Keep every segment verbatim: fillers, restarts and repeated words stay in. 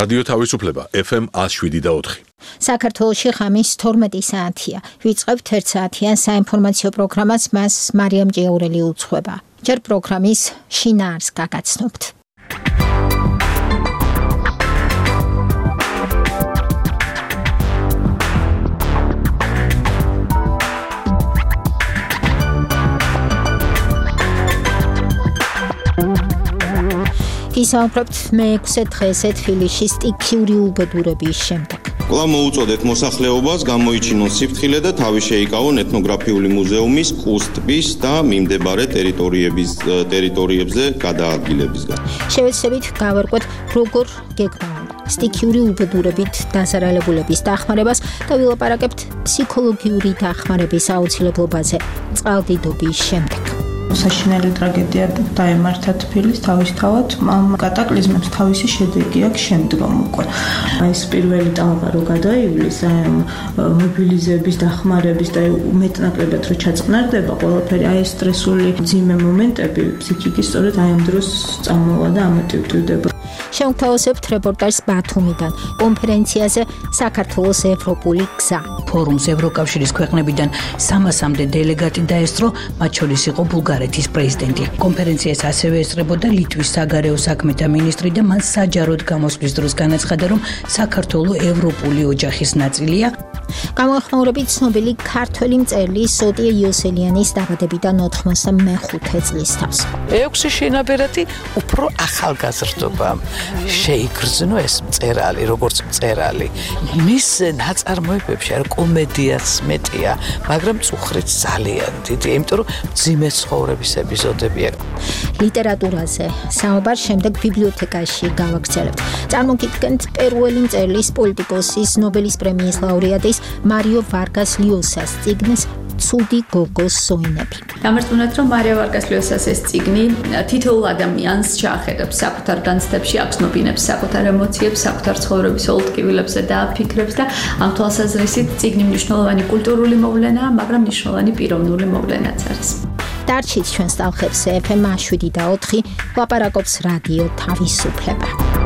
რადიო თავისუფლება ეფ ემ one oh seven და four. საქართველოში ღამის თორმეტი საათია. ვიწყებთ ერთ საათიან საინფორმაციო პროგრამას, მას მარიამ ჭიაურელი უძღვება. ჯერ პროგრამის შინაარს გაგაცნობთ. ისაუბრებთ მეექვსე დღეზე თბილისში სტიქიური უბედურების შემდეგ. კვლავ მოუწოდეთ მოსახლეობას გამოიჩინონ სიფრთხილე და თავი შეიკავონ ეთნოგრაფიული მუზეუმის, კუს-ტბის და მიმდებარე ტერიტორიების ტერიტორიებზე გადაადგილებისგან. შევეცდებით გავერკვეთ, როგორ გეგმავენ სტიქიური უბედურებით დასარალებულების დახმარებას და ვილაპარაკებთ ფსიქოლოგიური დახმარების აუცილებლობაზე წყალდიდობის შემდეგ. საშინელი ტრაგედია დაემართა თბილისს თავისთავად ამ კატაკლიზმებს თავისი შედეგი აქვს შემდგომ უკვე. ეს პირველი ტალღა რო გადაივლის ამ მობილიზების დახმარების და მეტნაკლებად რო ჩაწყნარდება ყველაფერი აი ეს სტრესული ძიმე მომენტები ფსიქიკის სწორედ აი ამ დროს წამოვა და ამოტივდება. შევთავაზებთ რეპორტაჟს ბათუმიდან კონფერენციაზე საქართველოს ევროპული გზა. ფორუმს ევროკავშირის ქვეყნებიდან სამასამდე დელეგატი დაესწრო, მათ შორის იყო ბულგარეთის პრეზიდენტი. კონფერენციას ასევე ესწრებოდა ლიტვის საგარეო საქმეთა მინისტრი და მან საჯაროდ გამოსვლის დროს განაცხადა, რომ საქართველო ევროპული ოჯახის ნაწილია. გამოეხმაურებით ცნობილი ქართველი მწერლის სოტია იოსელიანის დაბადებიდან ოთხმოცდამეხუთე წლის თავს. ექვსი შინაბერათი უფრო ახალგაზრდობამ შეიგრძნო ეს მწერალი, როგორც მწერალი. მის ნაწარმოებებში არ კომედიაც მეტია, მაგრამ წუხრით ძალიან დიდი, იმიტომ რომ ძიმე ცხოვრების ეპიზოდები აქვს. ლიტერატურაზე საუბარ შემდეგ ბიბლიოთეკაში გავაგრძელებთ. წარმოგიდგენთ პერუელი მწერლის, პოლიტიკოსის, ნობელის პრემიის ლაურეატის მარიო ვარგას ლიოსას წიგნის ცუდი გოგოს სოინები. დამარწმუნეთ, რომ მარიო ვარგას ლიოსას ეს წიგნი თითოეულ ადამიანს ჩაახედებს საკუთარ განცდებში, აღცნობინებს საკუთარ ემოციებს, საკუთარ ცხოვრების ოლტკივილებზე და ფიქრებს და ამ თვალსაზრისით წიგნი მნიშვნელოვანი კულტურული მოვლენაა, მაგრამ მნიშვნელოვანი პიროვნული მოვლენაც არის. დარჩით ჩვენს ტალღებზე ეფ ემ one oh seven და four ლაპარაკობს რადიო თავისუფლება.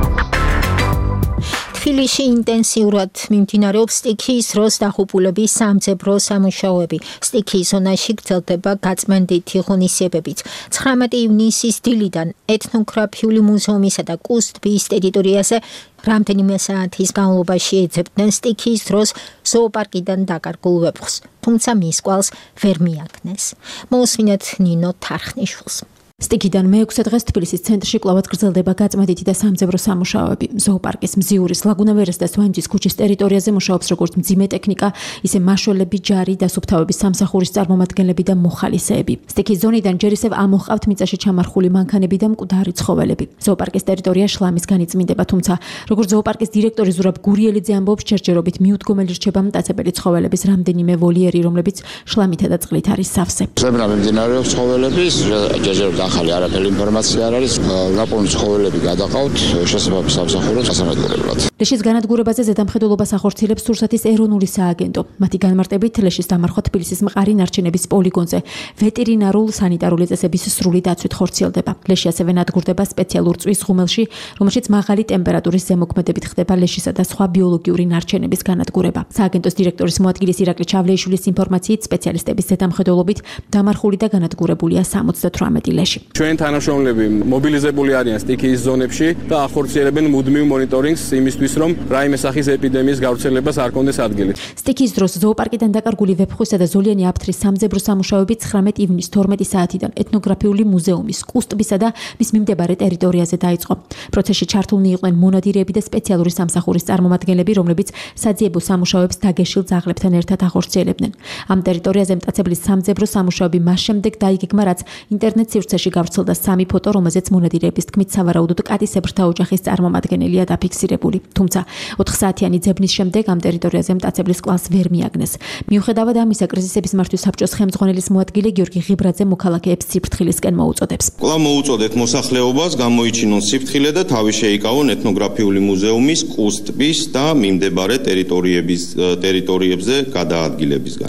თბილისში ინტენსიურად მიმდინარეობს სტიქიის დროს დაღუპულების სამძებრო სამუშაოები. სტიქიის ზონაში გრძელდება გაწმენდითი ღონისძიებებიც. ცხრამეტი ივნისის დილიდან ეთნოგრაფიული მუზეუმისა და კუს-ტბის ტერიტორიაზე რამდენიმე საათის განმავლობაში ეძებდნენ სტიქიის დროს ზოოპარკიდან დაკარგულ ვეფხვს, თუმცა მის კვალს ვერ მიაგნეს. მოусმინეთ ნინო თარხნიშვილს. სტიქიდან მეექვსე დღეს თბილისის ცენტრში კვლავად გრძელდება გაწმენდითი და სამძებრო სამუშაოები. ზოოპარკის, მზიურის, ლაგუნა ვერას და სვანჯის ქუჩის ტერიტორიაზე მუშაობს როგორც მძიმე ტექნიკა, ისე მაშველები, ჯარი, დასუფთავების სამსახურის წარმომადგენლები და მოხალისეები. სტიქის ზონიდან ჯერ ისევ ამოჰყავთ მიწაში ჩამარხული მანქანები და მკვდარი ცხოველები. ზოოპარკის ტერიტორია შლამისგან იწმინდება, თუმცა როგორც ზოოპარკის დირექტორი ზურაბ გურიელიძე ამბობს, ჯერჯერობით მიუდგომელი რჩება მტაცებელი ცხოველების რამდენიმე ვოლიერი, რომლებიც შლამითა და წყლით არის სავსე. ზებრა მიმდინარეობს ცხოველების, ჯერჯერობით ახალი არაფერი ინფორმაცია არ არის, ნაპოვნი ცხოველები გადაყავთ შესაბამის სამსახურებს ასამართლებლად. ლეშის განადგურებაზე ზედამხედველობას ახორციელებს სურსათის ეროვნული სააგენტო. მათი განმარტებით ლეშის დამარხვა თბილისის მყარი ნარჩენების პოლიგონზე ვეტერინარულ სანიტარული წესების სრული დაცვით ხორციელდება. ლეში ასევე ნადგურდება სპეციალურ წვის ღუმელში, რომელშიც მაღალი ტემპერატურის ზემოქმედებით ხდება ლეშისა და სხვა ბიოლოგიური ნარჩენების განადგურება. სააგენტოს დირექტორის მოადგილის ირაკლი ჩავლეიშვილის ინფორმაციით სპეციალისტების ზედამხედველობით დამარხული და განადგურებულია სამოცდათვრამეტი ლეში. ჩვენ თანამშრომლები მობილიზებული არიან სტიქიის ზონებში და ახორციელებენ მუდმივ მონიტორინგს იმისთვის, რომ რაიმე სახის ეპიდემიის გავრცელებას არ კონდეს ადგილი. სტიქიის დროს ზოოპარკიდან დაკარგული ვეფხვისა და ზოლიანი აფთრის სამძებრო სამუშაოები ცხრამეტი ივნის თორმეტი საათიდან ეთნოგრაფიული მუზეუმის, კუს-ტბისა და მის მიმდებარე ტერიტორიაზე დაიწყო. პროცესში ჩართულნი იყვნენ მონადირეები და სპეციალური სამსახურის წარმომადგენლები, რომლებიც საძიებო სამუშაოებს დაგეშილ ძაღლებთან ერთად ახორციელებდნენ. ამ ტერიტორიაზე მტაცებლის სამძებრო სამუშაოები მას შემდეგ დაიგეგმა, რაც ინტერნეტ სივრცეში გავრცელდა სამი ფოტო, რომელზეც მონადირეების თქმით სავარაუდოდ კატისებრთა ოჯახის წარმომადგენელია დაფიქსირებული. თუმცა ოთხ საათიანი ძებნის შემდეგ ამ ტერიტორიაზე მტაცებლის კვალს ვერ მიაგნეს. მიუხედავად ამისა, კრიზისების მართვის საბჭოს ხელმძღვანელის მოადგილე გიორგი ღიბრაძე მოქალაქეებს სიფრთხილისკენ მოუწოდებს. კვლავ მოუწოდეთ მოსახლეობას გამოიჩინონ სიფრთხილე და თავი შეიკავონ ეთნოგრაფიული მუზეუმის, კუს-ტბის და მიმდებარე ტერიტორიების ტერიტორიებზე გადაადგილებისგან.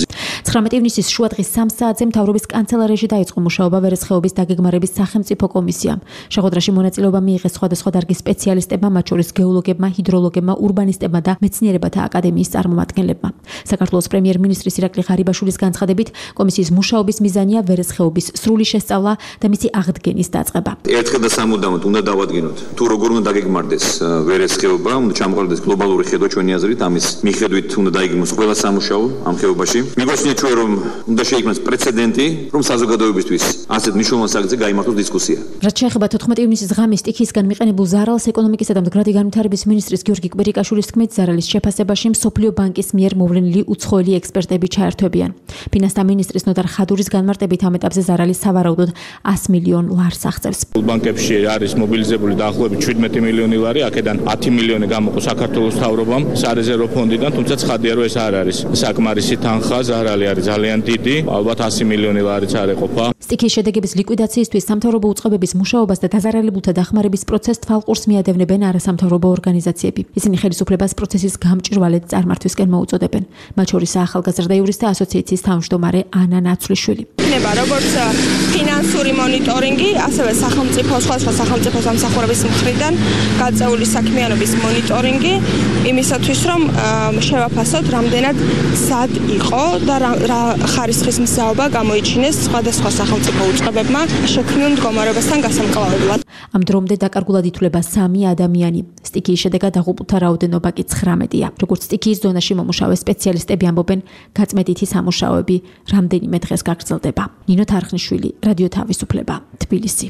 ცხრამეტი ივნისის შუადღის სამ საათზე მთავრობის კანცელარიაში დაიწყო მუშაობა ვერესხეობის დაგეგმარების სახელმწიფო კომისიამ. შეხვედრაში მონაწილეობა მიიღეს სხვადასხვა დარგის სპეციალისტებმა, მათ შორის გეოლოგებმა, ჰიდროლოგებმა, ურბანისტებმა და მეცნიერებათა აკადემიის წარმომადგენლებმა. საქართველოს პრემიერ-მინისტრის ირაკლი ღარიბაშვილის განცხადებით, კომისიის მუშაობის მიზანია ვერესხეობის სრული შესწავლა და მისი აღდგენის დაწყება. ერთხელ და სამუდამოდ უნდა დავადგინოთ, თუ როგორ უნდა დაგეგმარდეს ვერესხეობა, უნდა ჩამოყალიბდეს გლობალური ხედვა ჩვენი აზრით, ამის მიხედვით უნდა დაიგეგმოს ყველა სამუშაო ამ ხეობაში. მიგვაჩნია ჩვენ რომ უნდა შეიქმნას პრეცედენტი, რომ საზოგადოებისთვის ასეთ მნიშვნელოვან საკითხზე გაიმართოს დისკუსია. რაც შეეხება თოთხმეტი ივნისის ღამის სტიქიისგან მიყენებულ ზარალს, ეკონომიკისა და მდგრადი განვითარების მინისტრის გიორგი კვირიკაშვილის თქმით, ზარალის შეფასებაში მსოფლიო ბანკის მიერ მოვლენილი უცხოელი ექსპერტები ჩაერთვებიან. ფინანსთა მინისტრის ნოდარ ხადურის განმარტებით ამ ეტაპზე ზარალი სავარაუდოდ ას მილიონ ლარს აღწევს. ბანკებში არის მობილიზებული დაახლოებით შვიდმეტი მილიონი ლარი, აქედან ათი მილიონი გამოყო საქართველოს მთავრობამ სარეზერვო ფონდიდან, თუმცა ცხადია რომ ეს არ არის საკმარისი თანხა, ზარალი არის ძალიან დიდი, ალბათ ასი მილიონი ლარიც არ ეყოფა. სტიქიის შედეგების ლიკვიდაციისთვის სამთავრობო უწყებების მუშაობას და დაზარალებულთა დახმარების პროცესს თვალყურს მიადევნებენ არასამთავრობო ორგანიზაციები. ისინი ხელისუფლებას პროცესის გამჭვირვალედ წარმართვისკენ მოუწოდებენ. მათ შორის ახალგაზრდა იურისტთა ასოციაციის თავმჯდომარე ანა ნაცვლიშვილი. იქნება როგორც ფინანსური მონიტორინგი, ასევე სახელმწიფო სხვადასხვა სახელმწიფო სამსახურების მხრიდან გაწეული საქმიანობის მონიტორინგი, იმისათვის რომ შევაფასოთ, რამდენად სად იყო და რა ხარისხის მსაობა გამოიჩინეს სხვადასხვა სახელმწიფო უწყებებმა შექმნილ მდგომარეობასთან გასამკლავებლად. ამ დრომდე დაკარგულად ითვლება სამი ადამიანი. სტიქიის შედეგად დაღუპულთა რაოდენობა კი ცხრამეტია. როგორც სტიქიის ზონაში მომუშავე სპეციალისტები ამბობენ, გაწმედითი სამუშაოები რამდენიმე დღეს გაგრძელდება. ნინო თარხნიშვილი, რადიო თავისუფლება, თბილისი.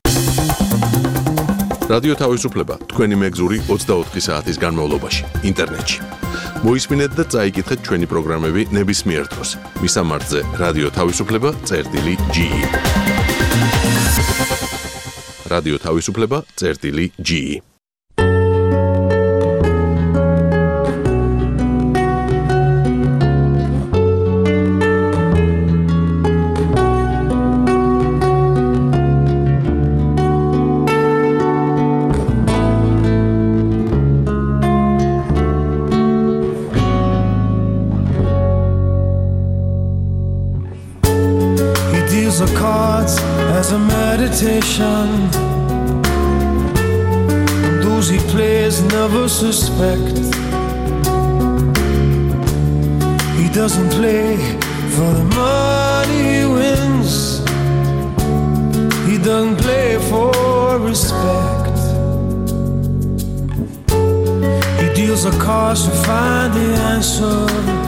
რადიო თავისუფლება თქვენი მეგზური ოცდაოთხი საათის განმავლობაში ინტერნეტში. მოისმინეთ და წაიკითხეთ ჩვენი პროგრამები ნებისმიერ დროს. მისამართზე რადიო თავისუფლება წერტილი ჯი. რადიო თავისუფლება წერტილი ჯი. And those he plays never suspect. He doesn't play for the money he wins. He doesn't play for respect. He deals the cards to find the answer.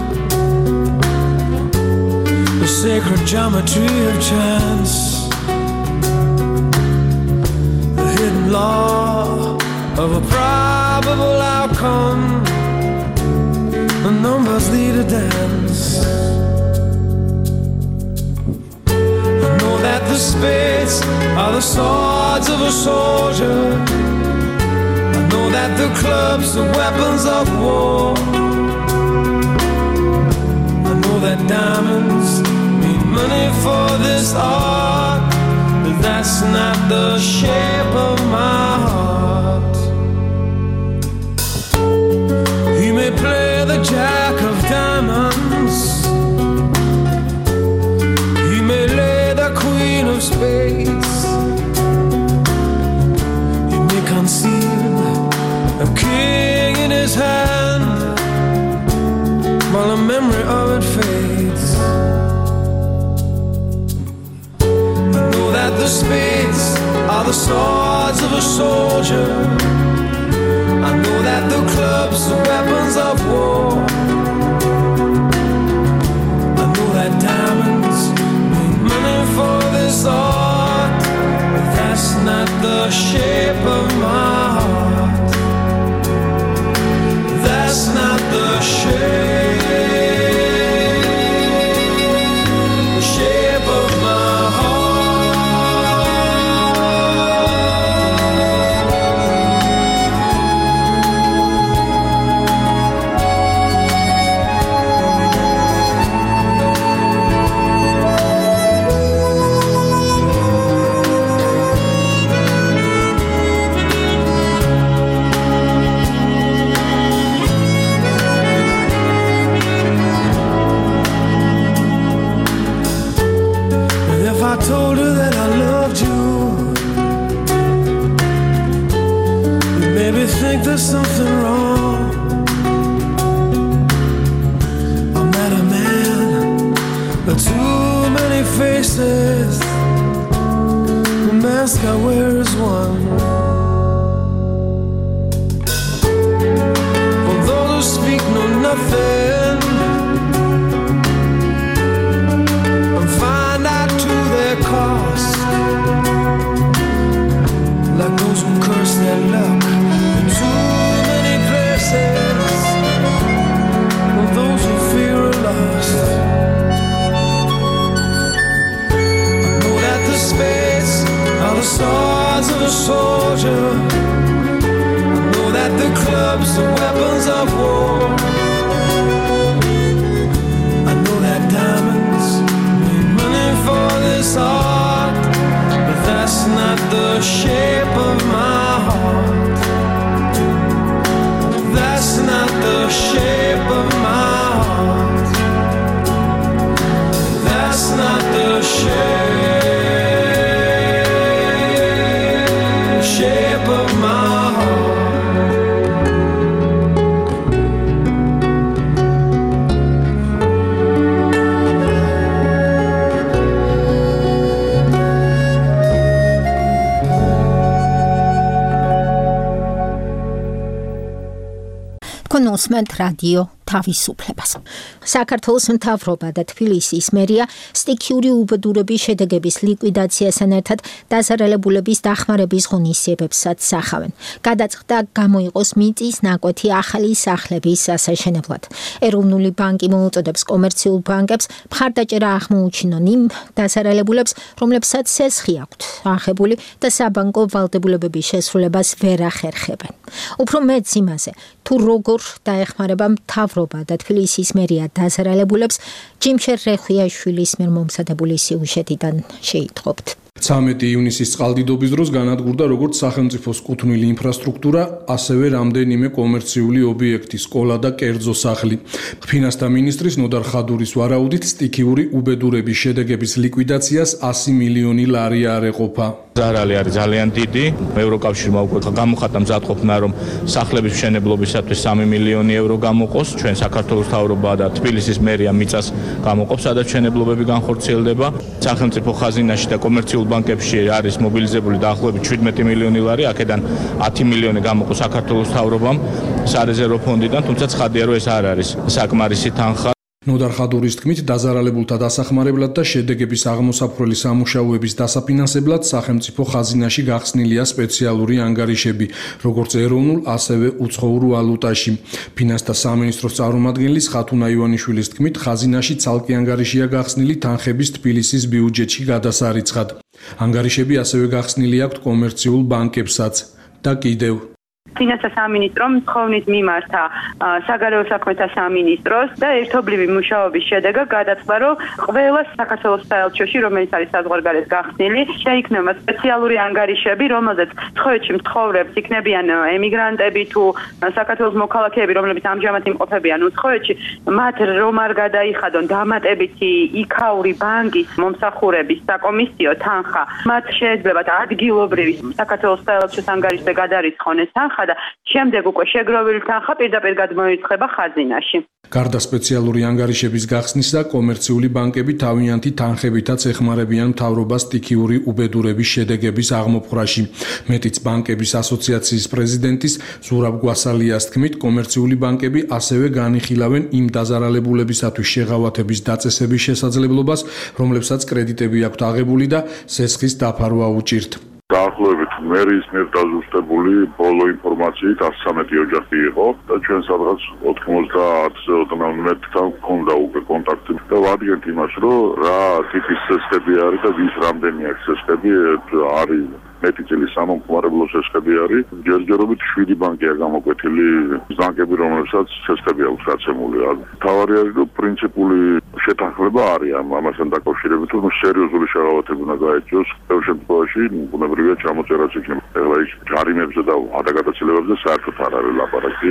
The sacred geometry of chance. Law of a probable outcome. The numbers lead a dance. I know that the spades are the swords of a soldier. I know that the clubs are weapons of war. I know that diamonds mean money for this art. That's not the shape of my heart. He may play the jack of diamonds. He may lay the queen of spades. He may conceal a king in his hand while the memory of it fades. That the spades are the swords of a soldier. I know that the clubs are weapons of war. I know that diamonds mean money for this art, but that's not the shape of my heart. That's not the shape. told her that I loved you. You made me think there's something wrong. I'm not a man, but too many faces. The mask I wear is one. For those who speak know nothing and find out to their cost, like those who curse their luck in too many places, or those who fear are lost. I know that the spades are the swords of a soldier. I know that the clubs are weapons of war. I know that diamonds mean money for this art, but that's not the shape of my heart. That's not the shape of my heart. That's not the shape shape of my heart. კონსმენთ რადიო თავისუფლებას. საქართველოს მთავრობა და თბილისის მერია სტიქიური უბედურების შედეგების ლიკვიდაციასთან ერთად დაზარალებულების დახმარების ღონისძიებებსაც სახავენ. გადაწყდა გამოიყოს მიწის ნაკვეთი ახალი სახლების ასაშენებლად. ეროვნული ბანკი მოუწოდებს კომერციულ ბანკებს მხარდაჭერა აღმოუჩინონ იმ დაზარალებულებს, რომლებსაც სესხი აქვთ აღებული და საბანკო ვალდებულებების შესრულებას ვერ ახერხებენ. უფრო მეც იმაზე, თუ როგორ დაეხმარება მთავრობა და თბილისის მერია დაზარალებულებს, ჯიმშერ რეხვიაშვილის მიერ მომზადებული სიუჟეტიდან შეიტყობთ. ცამეტი ივნისის წყალდიდობის დროს განადგურდა როგორც სახელმწიფოს კუთვნილი ინფრასტრუქტურა, ასევე რამდენიმე კომერციული ობიექტი, სკოლა და კერძო სახლი. ფინანსთა მინისტრის ნოდარ ხადურის ვარაუდით, სტიქიური უბედურების შედეგების ლიკვიდაციას ასი მილიონი ლარი არ ეყოფა. ზარალი არის ძალიან დიდი. ევროკავშირმა უკვე გამოხატა მზადყოფნა, რომ სახლების მშენებლობისათვის სამი მილიონი ევრო გამოყოს. ჩვენ საქართველოს მთავრობა და თბილისის მერია მიწას გამოყოფს, სადაც მშენებლობები განხორციელდება. სახელმწიფო ხაზინაში და კომერციულ ბანკებში არის მობილიზებული დაახლოებით შვიდმეტი მილიონი ლარი, აქედან ათი მილიონი გამოყო საქართველოს მთავრობამ სარეზერვო ფონდიდან, თუმცა ცხადია, რომ ეს არ არის საკმარისი თანხა. ნოდარ ხადურის თქმით, დაზარალებულთა დასახმარებლად და შედეგების აღმოსაფრველი სამუშაოების დასაფინანსებლად სახელმწიფო ხაზინაში გახსნილია სპეციალური ანგარიშები, როგორც ეროვნულ, ასევე უცხოურ ვალუტაში. ფინანსთა სამინისტროს წარმომადგენლის ხათუნა ივანიშვილის თქმით, ხაზინაში ცალკე ანგარიშია გახსნილი თანხების თბილისის ბიუჯეტში გადასარიცხად. ანგარიშები ასევე გახსნილი აქვთ კომერციულ ბანკებსაც და კიდევ ფინანსთა სამინისტრომ თხოვნით მიმართა საგარეო საქმეთა სამინისტროს და ერთობლივი მუშაობის შედეგად გადაწყდა, რომ ყველა საქართველოს საელჩოში, რომელიც არის საზღვარგარეთ გახსნილი, შეიქმნება სპეციალური ანგარიშები, რომელზეც სხვადასხვა მცხოვრებს იქნებიან ემიგრანტები თუ საქართველოს მოქალაქეები, რომლებიც ამჟამად იმყოფებიან უცხოეთში, მათ რომ არ გადაიხადონ დამატებითი იქაური ბანკის მომსახურების საკომისიო თანხა, მათ შეეძლებათ ადგილობრივი საქართველოს საელჩოს ანგარიშზე გადარიცხონ ეს თანხა და შემდეგ უკვე შეგროვილი თანხა პირდაპირ გადმოირიცხება ხაზინაში. გარდა სპეციალური ანგარიშების გახსნისა, კომერციული ბანკები თავიანთი თანხებითაც ეხმარებიან მთავრობას სტიქიური უბედურების შედეგების აღმოფხვრაში. მეტიც ბანკების ასოციაციის პრეზიდენტის ზურაბ გვასალიას თქმით, კომერციული ბანკები ასევე განიხილავენ იმ დაზარალებულებისათვის შეღავათების დაწესების შესაძლებლობას, რომლებსაც კრედიტები აქვთ აღებული და სესხის დაფარვა უჭირთ. დაახლოებით მერის მიერ დაზუსტებული ბოლო ინფორმაციით ათი ცხრამეტი ოჯახი იყო და ჩვენ სადღაც ოთხმოცდაათზე ოდნავ-მეთთან გქონდა უკვე კონტაქტი და ვადგენთ იმას, რომ რა ტიპის სესხები არის და ვის რამდენი აქვს სესხები არის. მეტი წილის სამომხმარებლო სესხები არის. ჯერჯერობით შვიდი ბანკია გამოკვეთილი, ბანკები, რომლებსაც სესხები აქვს გაცემული. თავარი არის, რომ პრინციპული შეთანხმება არის ამასთან დაკავშირებით, რომ სერიოზული შეღავათება უნდა გაეწიოს. ბევრ შემთხვევაში ბუნებრივია ჩამოწერაც იქნება. ეხლა ის ჯარიმებზე და ადაგადაცილებებზე საერთოდ არ არის ლაპარაკი.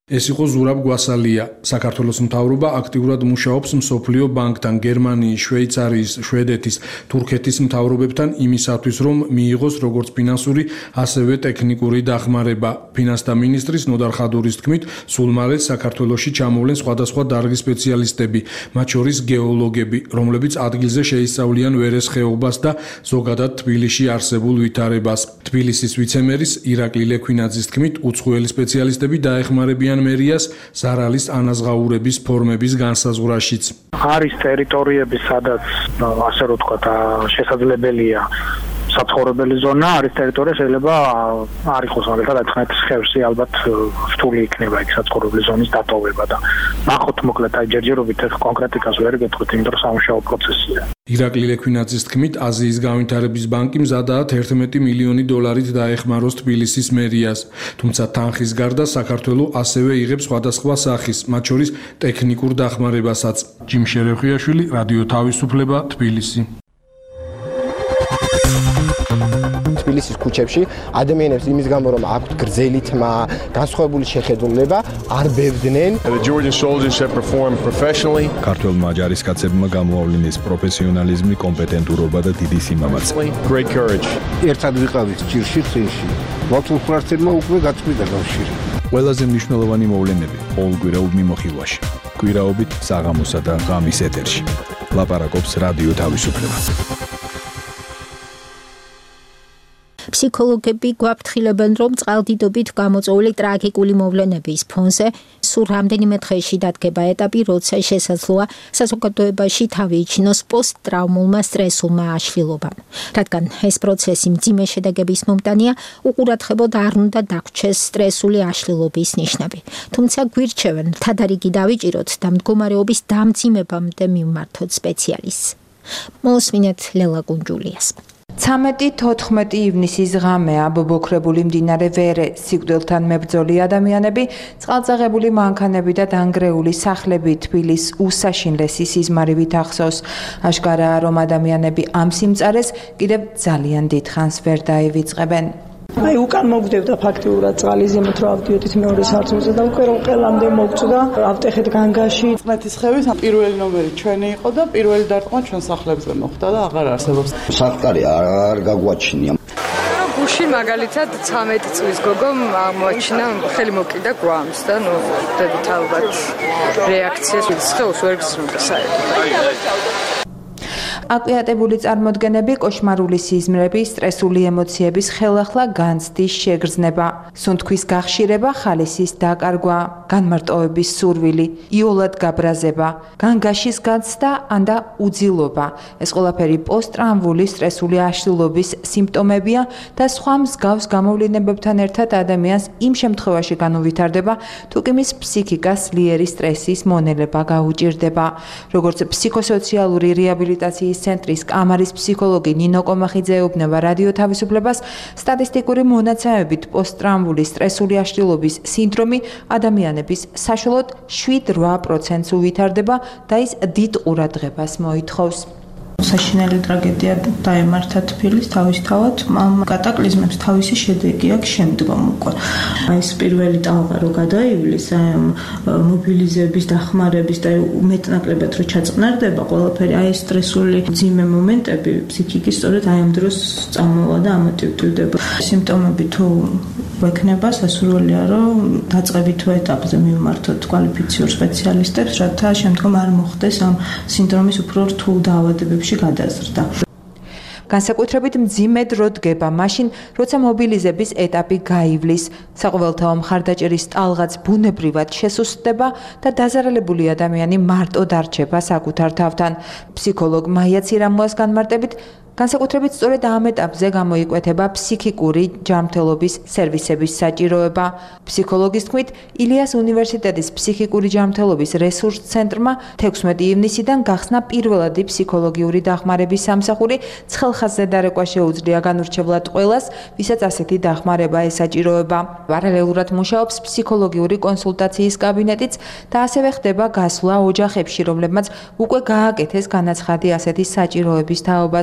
ეს იყო ზურაბ გვასალია. საქართველოს მთავრობა აქტიურად მუშაობს მსოფლიო ბანკთან, გერმანიის, შვეიცარიის, შვედეთის, თურქეთის მთავრობებთან იმისათვის, რომ მიიღოს როგორც ფინანსური, ასევე ტექნიკური დახმარება. ფინანსთა მინისტრის ნოდარ ხადურის თქმით, სულ მალე საქართველოში ჩამოვლენ სხვადასხვა დარგის სპეციალისტები, მათ შორის გეოლოგები, რომლებიც ადგილზე შეისწავლიან ვერეს ხეობას და ზოგადად თბილისში არსებულ ვითარებას. თბილისის ვიცემერის ირაკლი ლექვინაძის თქმით, უცხოელი სპეციალისტები დაეხმარებიან მერიას ზარალის ანაზღაურების ფორმების განსაზღვრაშიც. არის ტერიტორიები, სადაც ასე რომ ვთქვათ, შესაძლებელია საცხოვრებელი ზონა, არის ტერიტორია, შეიძლება არ იყოს მაგალითად ერთმანეთის ხევსი, ალბათ რთული იქნება იქ საცხოვრებელი ზონის დატოვება და ნახოთ მოკლედ აი ჯერჯერობით კონკრეტიკას ვერ გეტყვით, იმიტომ რომ სამუშაო პროცესია. ირაკლი ლექვინაძის თქმით, აზიის განვითარების ბანკი მზადაა თერთმეტი მილიონი დოლარით დაეხმაროს თბილისის მერიას. თუმცა თანხის გარდა საქართველო ასევე იღებს სხვადასხვა სახის, მათ შორის ტექნიკურ დახმარებასაც. ჯიმ შერეხიაშვილი, რადიო თავისუფლება, თბილისი. თბილისის ქუჩებში ადამიანებს იმის გამო რომ აქვთ გრძელი თმა, განსხვავებული შეხედულება, არ ბევდნენ. The Georgian soldiers have performed professionally. ქართველმა ჯარისკაცებმა გამოავლინეს პროფესიონალიზმი, კომპეტენტურობა და დიდი სიმამაცე. Great courage. ერთად ვიყავით ჭირში წინში. მათულ ფრთებმა უკვე გაწყვიტა კავშირი. ყველაზე მნიშვნელოვანი მოვლენები ყოველკვირეულ მიმოხილვაში. კვირაობით საღამოსა და ღამის ეთერში. ლაპარაკობს რადიო თავისუფლება. ფსიქოლოგები გვაფრთხილებენ, რომ წყალდიდობით გამოწვეული ტრაგიკული მოვლენების ფონზე სულ რამდენიმე დღეში დადგება ეტაპი, როცა შესაძლოა საზოგადოებაში თავი იჩინოს პოსტტრაუმულმა სტრესულმა აშლილობამ. რადგან ეს პროცესი მძიმე შედეგების მომტანია, უყურადღებოდ არ უნდა დაგვრჩეს სტრესული აშლილობის ნიშნები. თუმცა გვირჩევენ, თადარიგი დავიჭიროთ და მდგომარეობის დამძიმებამდე მივმართოთ სპეციალისტს. მოსმინეთ ლელა გუნჯულიას. ცამეტი თოთხმეტი ივნისის ღამეა, ბობოქრებული მდინარე ვერე, სიკვდილთან მებრძოლი ადამიანები, წყალწაღებული მანქანები და დანგრეული სახლები თბილის უსაშინლესი სიზმარივით ახსოვს. აშკარაა, რომ ადამიანები ამ სიმწარეს კიდევ ძალიან დიდ ხანს ვერ დაივიწყებენ. აი უკან მოგდევდა ფაქტიურად წყალი ზემოთ რო ავდიოდით მეორე სართულზე და უკვე რომ ყველამდე მოგწვდა ავტეხეთ განგაში. წყნეთის ხევის პირველი ნომერი ჩვენი იყო და პირველი დარტყმა ჩვენ სახლებზე მოხდა და აღარ არსებობს. სახლკარი არ გაგვაჩინია. გუშინ მაგალითად ცამეტი წლის გოგომ აღმოაჩინა ხელი მოკიდა გვამს და ნუ ხვდებით ალბათ რეაქციას ხეოს ვერ გზნობდა საერთოდ. აკვიატებული წარმოდგენები, კოშმარული სიზმრები, სტრესული ემოციების ხელახლა განცდის შეგრძნება, სუნთქვის გახშირება, ხალისის დაკარგვა, განმარტოვების სურვილი, იოლად გაბრაზება, განგაშის გაცდა ან და უძილობა. ეს ყველაფერი პოსტტრაუმული სტრესული აშლილობის სიმპტომებია და სხვა მსგავს გამოვლინებებთან ერთად ადამიანს იმ შემთხვევაში განუვითარდება, თუ კი მის ფსიქიკას ძლიერი სტრესის მონელება გაუჭირდება. როგორც ფსიქოსოციალური რეაბილიტაციის ცენტრის კამარის ფსიქოლოგი ნინო კომახიძე ეუბნება რადიო თავისუფლებას, სტატისტიკური მონაცემებით პოსტტრაუმული სტრესული აშლილობის სინდრომი ადამიანების საშუალოდ შვიდ რვა პროცენტს უვითარდება და ის დიდ ყურადღებას მოითხოვს. საშინელი ტრაგედია დაემართა თბილის თავისთავად, ამ კატაკლიზმებს თავისი შედეგი აქვს შემდგომ უკვე. ეს პირველი ტალღა რო გადაივლის, აი მობილიზების, დახმარების და მეტნაკლებად რო ჩაწყნარდება ყველაფერი, აი სტრესული ძიმე მომენტები ფსიქიკის სწორედ აი ამ დროს წამოვა და ამოტივტივდება. სიმპტომები თუ ვექნება, სასურველია რომ დაწყებითო ეტაპზე მივმართოთ კვალიფიციურ სპეციალისტებს, რათა შემდგომ არ მოხდეს ამ სინდრომის უფრო რთულ დაავადებებში გადაზრდა. განსაკუთრებით მძიმე დრო დგება მაშინ, როცა მობილიზების ეტაპი გაივლის, საყოველთაო მხარდაჭერის ტალღაც ბუნებრივად შესუსტდება და დაზარალებული ადამიანი მარტო დარჩება საკუთარ თავთან. ფსიქოლოგ მაია ცირამოას განმარტებით, განსაკუთრებით სწორედ ამ ეტაპზე გამოიკვეთება ფსიქიკური ჯანმრთელობის სერვისების საჭიროება. ფსიქოლოგის თქმით, ილიას უნივერსიტეტის ფსიქიკური ჯანმრთელობის რესურს ცენტრმა თექვსმეტი ივნისიდან გახსნა პირველადი ფსიქოლოგიური დახმარების სამსახური, ცხელხაზზე დარეკვა შეუძლია განურჩევლად ყველას, ვისაც ასეთი დახმარება ესაჭიროება. პარალელურად მუშაობს ფსიქოლოგიური კონსულტაციის კაბინეტიც და ასევე ხდება გასვლა ოჯახებში, რომლებმაც უკვე გააკეთეს განაცხადი ასეთი საჭიროების თაობაზე.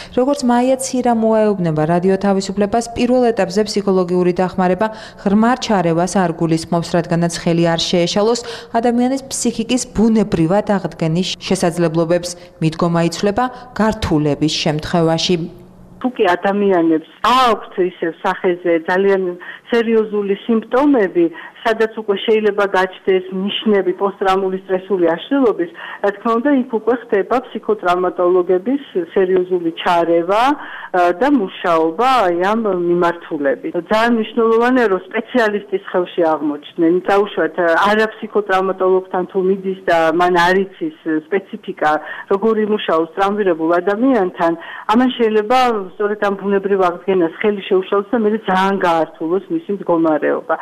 როგორც მაია ცირამოა ეუბნება რადიო თავისუფლებას, პირველ ეტაპზე ფსიქოლოგიური დახმარება ღრმარ ჩარევას არ გულისხმობს, რადგანაც ხელი არ შეეშალოს ადამიანის ფსიქიკის ბუნებრივად აღდგენის შესაძლებლობებს. მიდგომა იცვლება გართულების შემთხვევაში. თუკი ადამიანებს აქვთ ისევ სახეზე ძალიან სერიოზული სიმპტომები, სადაც უკვე შეიძლება გაჩნდეს ნიშნები პოსტტრაუმული სტრესული აშლილობის, რა თქმა უნდა, იქ უკვე ხდება ფსიქოტრაუმატოლოგების სერიოზული ჩარევა და მუშაობა აი ამ მიმართულებით. ძალიან მნიშვნელოვანია, რომ სპეციალისტის ხელში აღმოჩნდნენ. დაუშვათ არა ფსიქოტრაუმატოლოგთან თუ მიდის და მან არ იცის სპეციფიკა, როგორ იმუშაოს ტრავმირებულ ადამიანთან, ამან შეიძლება სწორედ ამ ბუნებრივ აღდგენას ხელი შეუშალოს და მე ძალიან გაართულოს მისი მდგომარეობა.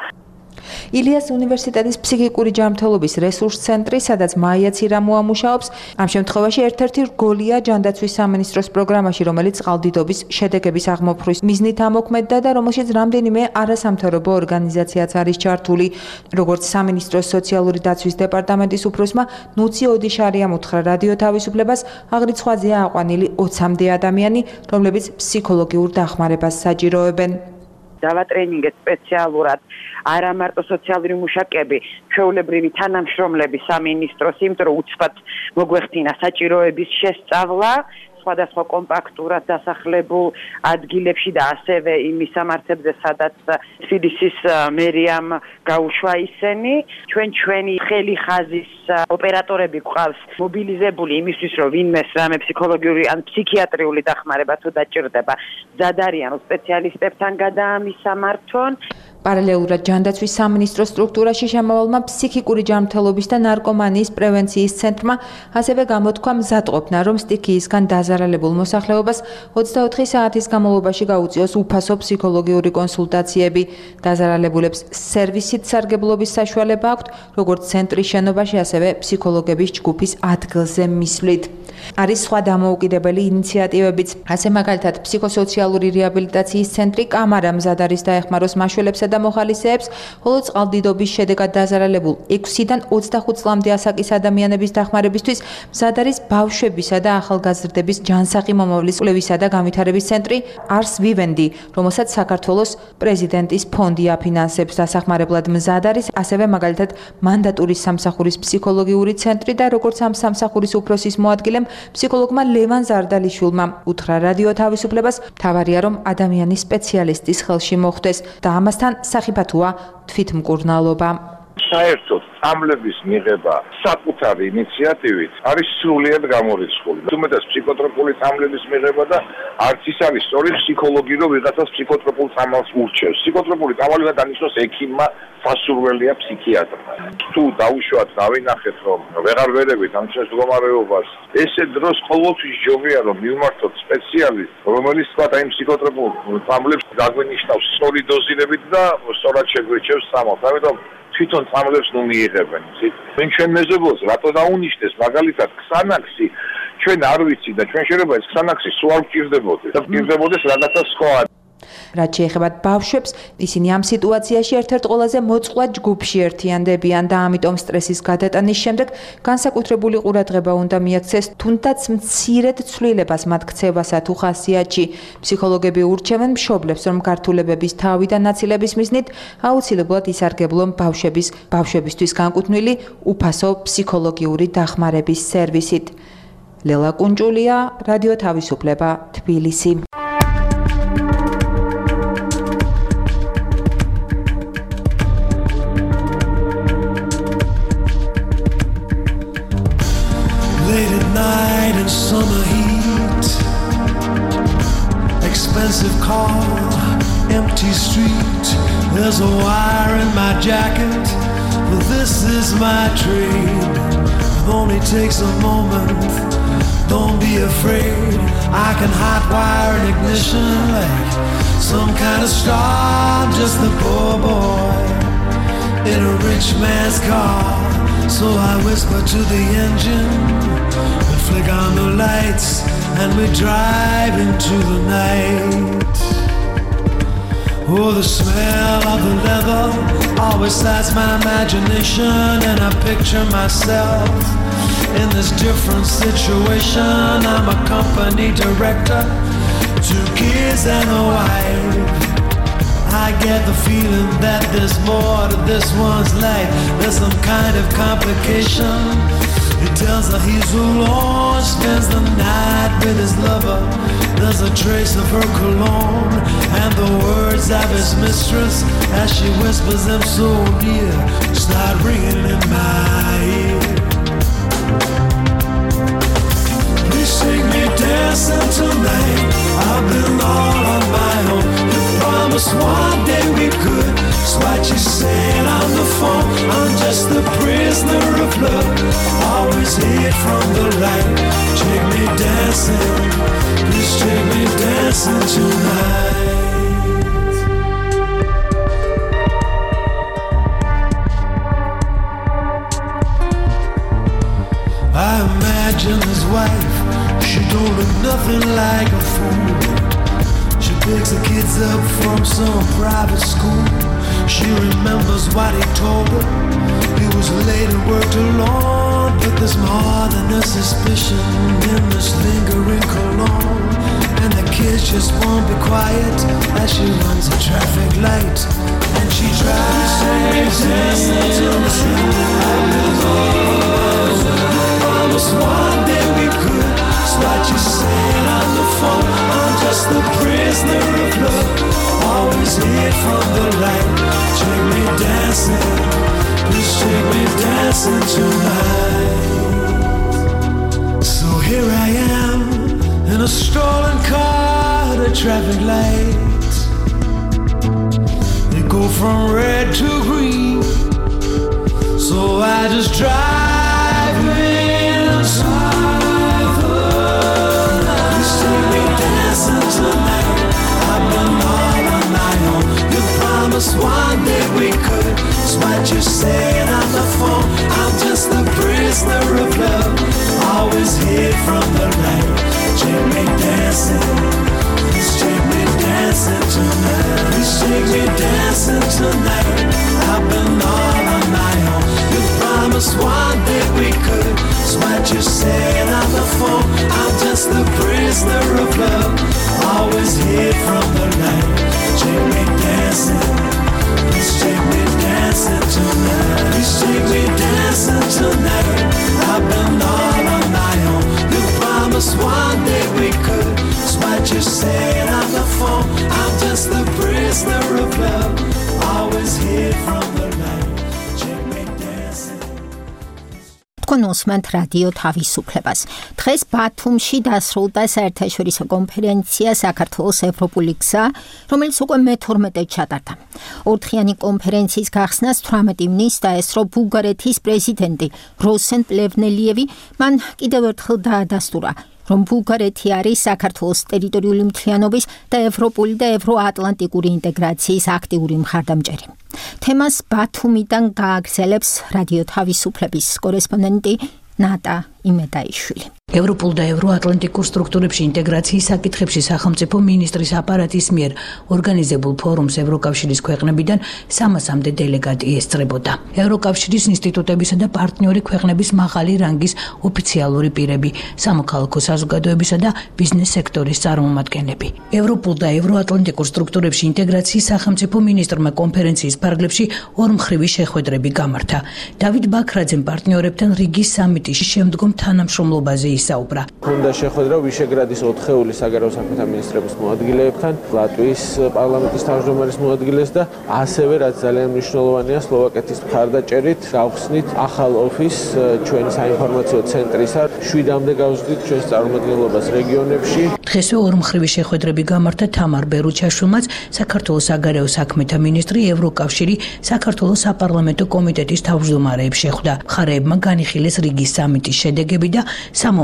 ილიას უნივერსიტეტის ფსიქიკური ჯანმრთელობის რესურს ცენტრი, სადაც მაია ცირამოა მუშაობს, ამ შემთხვევაში ერთ-ერთი რგოლია ჯანდაცვის სამინისტროს პროგრამაში, რომელიც წყალდიდობის შედეგების აღმოფხვის მიზნით ამოქმედდა და რომელშიც რამდენიმე არასამთავრობო ორგანიზაციაც არის ჩართული. როგორც სამინისტროს სოციალური დაცვის დეპარტამენტის უფროსმა ნუცი ოდიშარიამ უთხრა რადიო თავისუფლებას, აღრიცხვაზეა აყვანილი ოცამდე ადამიანი, რომლებიც ფსიქოლოგიურ დახმარებას საჭიროებენ. დავატრენინგეთ სპეციალურად არა მარტო სოციალური მუშაკები, ჩვეულებრივი თანამშრომლები სამინისტროს, იმიტომ რომ უცბად მოგვეხდინა საჭიროების შესწავლა სხვადასხვა კომპაქტურად დასახლებულ ადგილებში და ასევე იმ მისამართებზე, სადაც თბილისის მერიამ გაუშვა ისინი. ჩვენ ჩვენი ხელი ხაზის ოპერატორები გვყავს მობილიზებული იმისთვის, რომ ვინმეს რამე ფსიქოლოგიური ან ფსიქიატრიული დახმარება თუ დაჭირდება, მზად არიან სპეციალისტებთან გადაამისამართონ. პარალელურად ჯანდაცვის სამინისტროს სტრუქტურაში შემავალმა ფსიქიკური ჯანმრთელობის და ნარკომანიის პრევენციის ცენტრმა ასევე გამოთქვა მზადყოფნა, რომ სტიქიისგან დაზარალებულ მოსახლეობას ოცდაოთხი საათის განმავლობაში გაუწიოს უფასო ფსიქოლოგიური კონსულტაციები. დაზარალებულებს სერვისით სარგებლობის საშუალება აქვთ, როგორც ცენტრის შენობაში, ასევე ფსიქოლოგების ჯგუფის ადგილზე მისვლით. არის სხვა დამოუკიდებელი ინიციატივებიც. ასე მაგალითად, ფსიქოსოციალური რეაბილიტაციის ცენტრი კამარა მზად არის დაეხმაროს მაშველებსა და მოხალისეებს, ხოლო წყალდიდობის შედეგად დაზარალებულ ექვსიდან ოცდახუთ წლამდე ასაკის ადამიანების დახმარებისთვის მზად არის ბავშვებისა და ახალგაზრდების ჯანსაღი მომავლის კვლევისა და განვითარების ცენტრი Ars Vivendi, რომელსაც საქართველოს პრეზიდენტის ფონდი აფინანსებს. დასახმარებლად მზად არის ასევე მაგალითად მანდატური სამსახურის ფსიქოლოგიური ცენტრი და როგორც ამ სამსახურის უფროსის მოადგილემ ფსიქოლოგმა ლევან ზარდალიშვილმა უთხრა რადიო თავისუფლებას, მთავარია რომ ადამიანის სპეციალისტის ხელში მოხვდეს და ამასთან სახიფათოა თვითმკურნალობა. საერთოდ წამლების მიღება საკუთარი ინიციატივით არის სრულიად გამორიცხული. უმეტეს ფსიქოტროპული წამლების მიღება და არც ის არის სწორი ფსიქოლოგი, რომ ვიღაცას ფსიქოტროპულ წამალს ურჩევს. ფსიქოტროპული წამალი უნდა დანიშნოს ექიმმა, სასურველია ფსიქიატრმა. თუ დაუშვათ დავინახეთ, რომ ვეღარ ვერევით ამ ჩვენს მდგომარეობას, ესე დროს ყოველთვის ჯობია რომ მივმართოთ სპეციალისტს, რომელიც თქვა აი ფსიქოტროპულ წამლებს დაგვინიშნავს სწორი დოზირებით და სწორად შეგვეჩევს წამალს. ამიტომ თვითონ წამლებს ნუ მიიღებენ. ჩვენ ჩვენ მეზობელს რატო დაუნიშნეს მაგალითად ქსანაქსი, ჩვენ არ ვიცი და ჩვენ შეიძლება ეს ქსანაქსი სულ არ გჭირდებოდეს. და გჭირდებოდეს რაღაცა სხვა. რაც შეეხება ბავშვებს, ისინი ამ სიტუაციაში ერთ-ერთ ყველაზე მოწყვლად ჯგუფში ერთიანდებიან და ამიტომ სტრესის გადატანის შემდეგ განსაკუთრებული ყურადღება უნდა მიაქცეს თუნდაც მცირედ ცვლილებას მათ ქცევასა თუ ხასიათში. ფსიქოლოგები ურჩევენ მშობლებს, რომ გართულებების თავი და ნაცილების მიზნით აუცილებლად ისარგებლონ ბავშვების ბავშვებისთვის განკუთვნილი უფასო ფსიქოლოგიური დახმარების სერვისით. ლელა კუნჭულია, რადიო თავისუფლება, თბილისი. Summer heat, expensive car, empty street. There's a wire in my jacket, but this is my trade. It only takes a moment, don't be afraid. I can hotwire an ignition like some kind of star. I'm just a poor boy in a rich man's car. So I whisper to the engine, flick on the lights, and we drive into the night. Oh, the smell of the leather always sets my imagination, and I picture myself in this different situation. I'm a company director, two kids and a wife. I get the feeling that there's more to this one's life. There's some kind of complication. He tells her he's alone, spends the night with his lover. There's a trace of her cologne and the words of his mistress as she whispers them so near, start ringing in my ear. Please take me dancing tonight. I've been all on my own. You promised one day we could. It's what you said on the phone. I'm just a prisoner of love, always hid from the light. Take me dancing, please take me dancing tonight. I imagine his wife, she don't look nothing like a fool. She picks the kids up from some private school. She remembers what he told her. He was late and worked alone, but there's more than a suspicion in this lingering cologne. And the kids just won't be quiet as she runs a traffic light. And she tries to dancing till the sun. One day we could. It's what you said on the phone. I'm just a prisoner of love, always hid from the light. Take me dancing, please take me dancing tonight. So here I am in a stolen car at a traffic light. They go from red to green, so I just drive in a cipher. Please take me dancing tonight. I've been all on my own. You promised one day we could. It's what you said on the phone. I'm just a prisoner of love, always hid from the light. Take me dancing, please take me dancing tonight. Please take me dancing tonight. I've been all on my own. You promised one day we could. It's what you said on the phone. I'm just a prisoner of love, always hid from the light. Take me dancing, please take me dancing tonight. Please take me dancing tonight. I've been all on my own. You promised one day we could. It's what you said on the phone. I'm just a prisoner of love, always hid from the light. Take me dancing. თქვენ უსმენთ რადიო თავისუფლებას. დღეს ბათუმში დასრულდა საერთაშორისო კონფერენცია საქართველოს ევროპული გზა, რომელიც უკვე მეთორმეტედ ჩატარდა. ორთქიანი კონფერენციის გახსნას თვრამეტი ივნის დაესწრო ბულგარეთის პრეზიდენტი როსენ პლევნელიევი. მან კიდევ ერთხელ დაადასტურა, რომ ბულგარეთი არის საქართველოს ტერიტორიული მთლიანობის და ევროპული და ევროატლანტიკური ინტეგრაციის აქტიური მხარდამჭერი. თემას ბათუმიდან გააგრძელებს რადიო თავისუფლების კორესპონდენტი ნატა იმედაიშვილი. ევროპულ და ევროატლანტიკურ სტრუქტურებში ინტეგრაციის საკითხებში სახელმწიფო მინისტრის აპარატის მიერ ორგანიზებულ ფორუმს ევროკავშირის ქვეყნებიდან სამასამდე დელეგატი ესწრებოდა. ევროკავშირის ინსტიტუტებისა და პარტნიორი ქვეყნების მაღალი რანგის ოფიციალური პირები, სამოქალაქო საზოგადოებისა და ბიზნეს სექტორის წარმომადგენლები. ევროპულ და ევროატლანტიკურ სტრუქტურებში ინტეგრაციის სახელმწიფო მინისტრმა კონფერენციის ფარგლებში ორმხრივი შეხვედრები გამართა. დავით ბაქრაძემ პარტნიორებთან რიგის სამიტის შემდგომ თანამშრომლობაზე ისაუბრა. Უნდა შეხვედრა ვიშეგრადის ოთხეული საგარეო საქმეთა მინისტრების მოადგილეებთან, ლატვიის პარლამენტის თავმჯდომარის მოადგილეს და ასევე რაც ძალიან მნიშვნელოვანია, სლოვაკეთის მხარდაჭერით გავხსნით ახალ ოფისს ჩვენი საინფორმაციო ცენტრისა. შვიდამდე გავზრდით ჩვენს წარმომადგენლობას რეგიონებში. დღესვე ორმხრივი შეხვედრები გამართა თამარ ბერუჩაშვილმაც, საქართველოს საგარეო საქმეთა მინისტრი, ევროკავშირი, საქართველოს საპარლამენტო კომიტეტის თავმჯდომარეებს შეხვდა. მხარეებმა განიხილეს რიგის სამიტის შედეგები და სამომავლო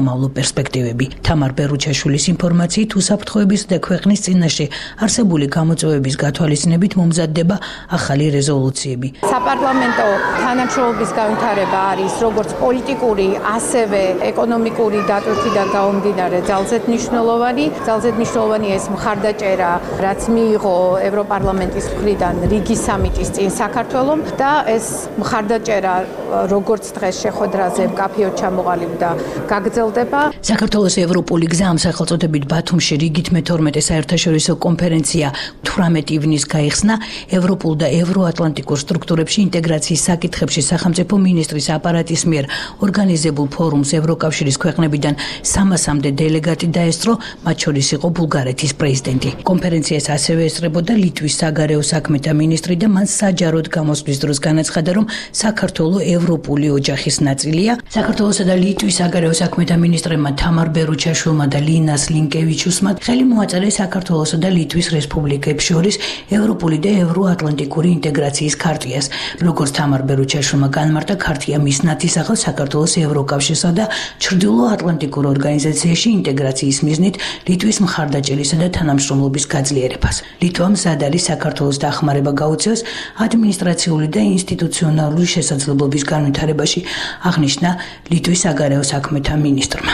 სამომავლო პერსპექტივები. თამარ ბერუჩაშვილის ინფორმაციით, უსაფრთხოების და ქვეყნის წინაშე არსებული გამოწვევების გათვალისწინებით მომზადდება ახალი რეზოლუციები. საპარლამენტო თანამშრომლობის განვითარება არის როგორც პოლიტიკური, ასევე ეკონომიკური დატვირთვიდან გამომდინარე ძალზედ მნიშვნელოვანი. ძალზედ მნიშვნელოვანი ეს მხარდაჭერა, რაც მიიღო ევროპარლამენტის მხრიდან რიგი სამიტის წინ საქართველომ და ეს მხარდაჭერა როგორც დღეს შეხვედრაზე მკაფიოდ ჩამოყალიბდა, გაგრძელდება. საქართველოს ევროპული გზა ამ სახელწოდებით ბათუმში რიგით მეთორმეტე საერთაშორისო კონფერენცია თვრამეტი ივნისს გაიხსნა ევროპულ და ევროატლანტიკურ სტრუქტურებში ინტეგრაციის საკითხებში სახელმწიფო მინისტრის აპარატის მიერ ორგანიზებულ ფორუმს ევროკავშირის ქვეყნებიდან სამასამდე დელეგატი დაესწრო, მათ შორის იყო ბულგარეთის პრეზიდენტი. კონფერენციას ასევე ესწრებოდა ლიტვის საგარეო საქმეთა მინისტრი და მან საჯაროდ გამოსვლის დროს განაცხადა, რომ საქართველო ევროპული ოჯახის ნაწილია. საქართველოსა და ლიტვის საგარეო საქმეთა მინისტრებმა თამარ ბერუჩაშვილმა და ლინას ლინკევიჩუსმა ხელი მოაწერეს საქართველოსა და ლიტვის რესპუბლიკებს შორის ევროპული და ევროატლანტიკური ინტეგრაციის ქარტიას. როგორც თამარ ბერუჩაშვილმა განმარტა, ქარტია მის ნათესახელს საქართველოს ევროკავშირსა და ჩრდილოატლანტიკურ ორგანიზაციაში ინტეგრაციის მიზნით ლიტვის მხარდაჭერისა და თანამშრომლობის გაძლიერებას. ლიტვამ მზად არის საქართველოს დახმარება გაუწიოს ადმინისტრაციული და ინსტიტუციონალური შესაძლებლობის განვითარებაში, აღნიშნა ლიტვის საგარეო საქმეთა მინისტრმა.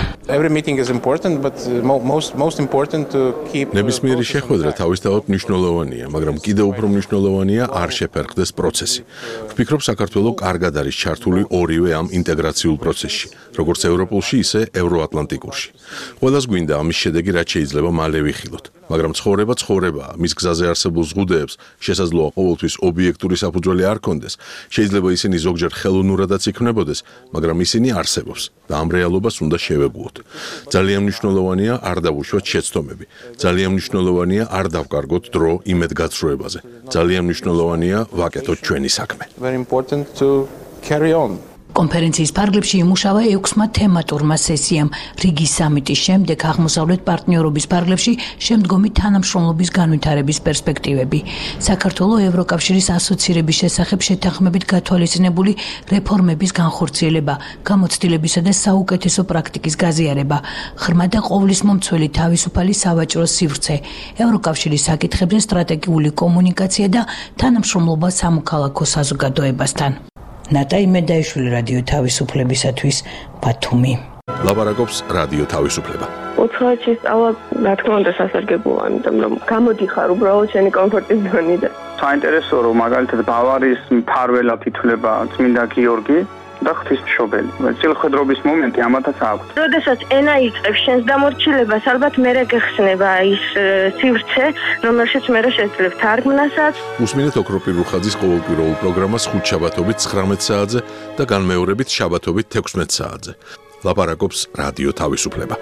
ნებისმიერი შეხვედრა თავისთავად მნიშვნელოვანია, მაგრამ კიდევ უფრო მნიშვნელოვანია არ შეფერხდეს პროცესი. ვფიქრობ, საქართველოს კარგად არის ჩართული ორივე ამ ინტეგრაციულ პროცესში, როგორც ევროპულში, ისე ევროატლანტიკურში. ყველას გვინდა ამის შედეგი რაც შეიძლება მალე ვიხილოთ, მაგრამ ცხოვრება ცხოვრებაა, მის გზაზე არსებულ ზღუდეებს შესაძლოა ყოველთვის ობიექტური საფუძველი არ ქონდეს. შეიძლება ისინი ზოგჯერ ხელოვნურადაც იქმნებოდეს, მაგრამ ისინი არსებობს და ამ რეალობას უნდა შევეგუოთ. ძალიან მნიშვნელოვანია არ დავუშვათ შეცდომები. ძალიან მნიშვნელოვანია არ დავკარგოთ დრო იმედგაცრუებაზე. ძალიან მნიშვნელოვანია ვაკეთოთ ჩვენი საქმე. Very important to carry on. კონფერენციის ფარგლებში იმუშავა ექვსმა თემატურმა სესიამ. რიგის სამიტის შემდეგ აღმოსავლეთ პარტნიორობის ფარგლებში შემდგომი თანამშრომლობის განვითარების პერსპექტივები. საქართველოს ევროკავშირის ასოცირების შესახებ შეთანხმებით გათვალისწინებული რეფორმების განხორციელება, გამოცდილებისა და საუკეთესო პრაქტიკის გაზიარება, ღრმა და ყოვლისმომცველი თავისუფალი სავაჭრო სივრცე, ევროკავშირის საკითხებზე სტრატეგიული კომუნიკაცია და თანამშრომლობა სამოქალაქო საზოგადოებასთან. ნატაი მედაიშვილი, რადიო თავისუფლებისათვის, ბათუმი. ლაპარაკობს რადიო თავისუფლება. უცხოეთში სწავლა, რა თქმა უნდა, სასარგებლოა, იმიტომ რომ გამოდიხარ უბრალოდ შენი კომფორტის ზონიდან. საინტერესოა, რომ მაგალითად ბავარიის მფარველად ითვლება წმინდა გიორგი და ღვთისმშობელი. წილხვედრობის მომენტი ამათაც აქვს. როდესაც ენა იწყებს შენს დამორჩილებას, ალბათ მერე გეხსნება ის სივრცე, რომელშიც მერე შეძლებ თარგმნასაც. უსმინეთ ოქროპირ რუხაძის ყოველკვირეულ პროგრამას ხუთშაბათობით ცხრამეტ საათზე და განმეორებით შაბათობით თექვსმეტ საათზე. ლაპარაკობს რადიო თავისუფლება.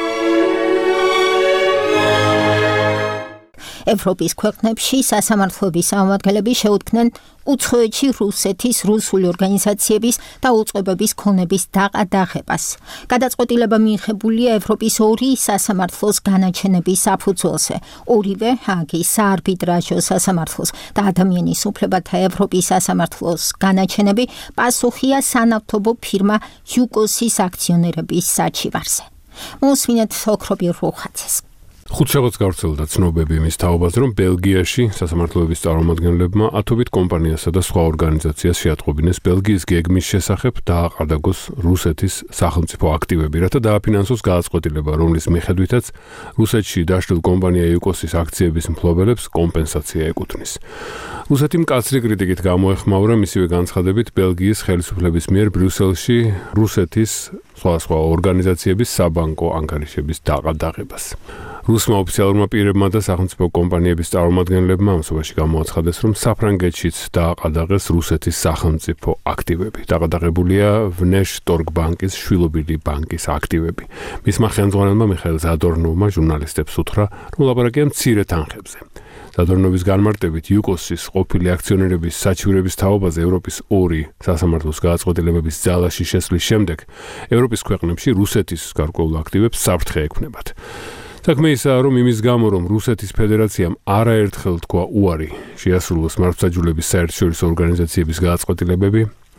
ევროპის ქვეყნებში სასამართლოების წარმომადგენლები შეუდგნენ უცხოეთში რუსეთის რუსული ორგანიზაციების და უწყებების ქონების დაყადაღებას. გადაწყვეტილება მიიღებულია ევროპის ორი სასამართლოს განაჩენების საფუძველზე. ორივე ჰააგის საარბიტრაჟო სასამართლოს და ადამიანის უფლებათა ევროპის სასამართლოს განაჩენები პასუხია სანავთობო ფირმა იუკოსის აქციონერების საჩივარზე. მოსმინეთ ოქროპირ რუხაძეს. ხუთშაბათს გავრცელდა ცნობები იმის თაობაზე, რომ ბელგიაში სასამართლოების წარმომადგენლებმა ათობით კომპანიასა და სხვა ორგანიზაციას შეატყობინეს ბელგიის გეგმის შესახებ დააყადაგოს რუსეთის სახელმწიფო აქტივები, რათა დააფინანსოს გადაწყვეტილება, რომლის მიხედვითაც რუსეთში დაშლილ კომპანია იუკოსის აქციების მფლობელებს კომპენსაცია ეკუთვნის. რუსეთი მკაცრი კრიტიკით გამოეხმაურა მისივე განცხადებით ბელგიის ხელისუფლების მიერ ბრიუსელში რუსეთის სხვა ორგანიზაციების საბანკო ანგარიშების დაყადაღებას. რუსმა ოფიციალურმა პირებმა და სახელმწიფო კომპანიების წარმომადგენლებმა ამასობაში გამოაცხადეს, რომ საფრანგეთშიც დააყადაღეს რუსეთის სახელმწიფო აქტივები. დაყადაღებულია ვნეშტორგბანკის შვილობილი ბანკის აქტივები. მისმა ხელმძღვანელმა მიხაილ ზადორნოვმა ჟურნალისტებს უთხრა, რომ ლაპარაკია მცირე თანხებზე. ზადორნოვის განმარტებით იუკოსის ყოფილი აქციონერების საჩივრების თაობაზე ევროპის ორი სასამართლოს გადაწყვეტილებების ძალაში შესვლის შემდეგ ევროპის ქვეყნებში რუსეთის გარკვეულ აქტივებს საფრთხე ექმნებათ. საქმე ისაა, რომ იმის გამო, რომ რუსეთის ფედერაციამ არაერთხელ თქვა უარი შეასრულოს მართლმსაჯულების საერთაშორისო ორგანიზაციების გადაწყვეტილებები, რომ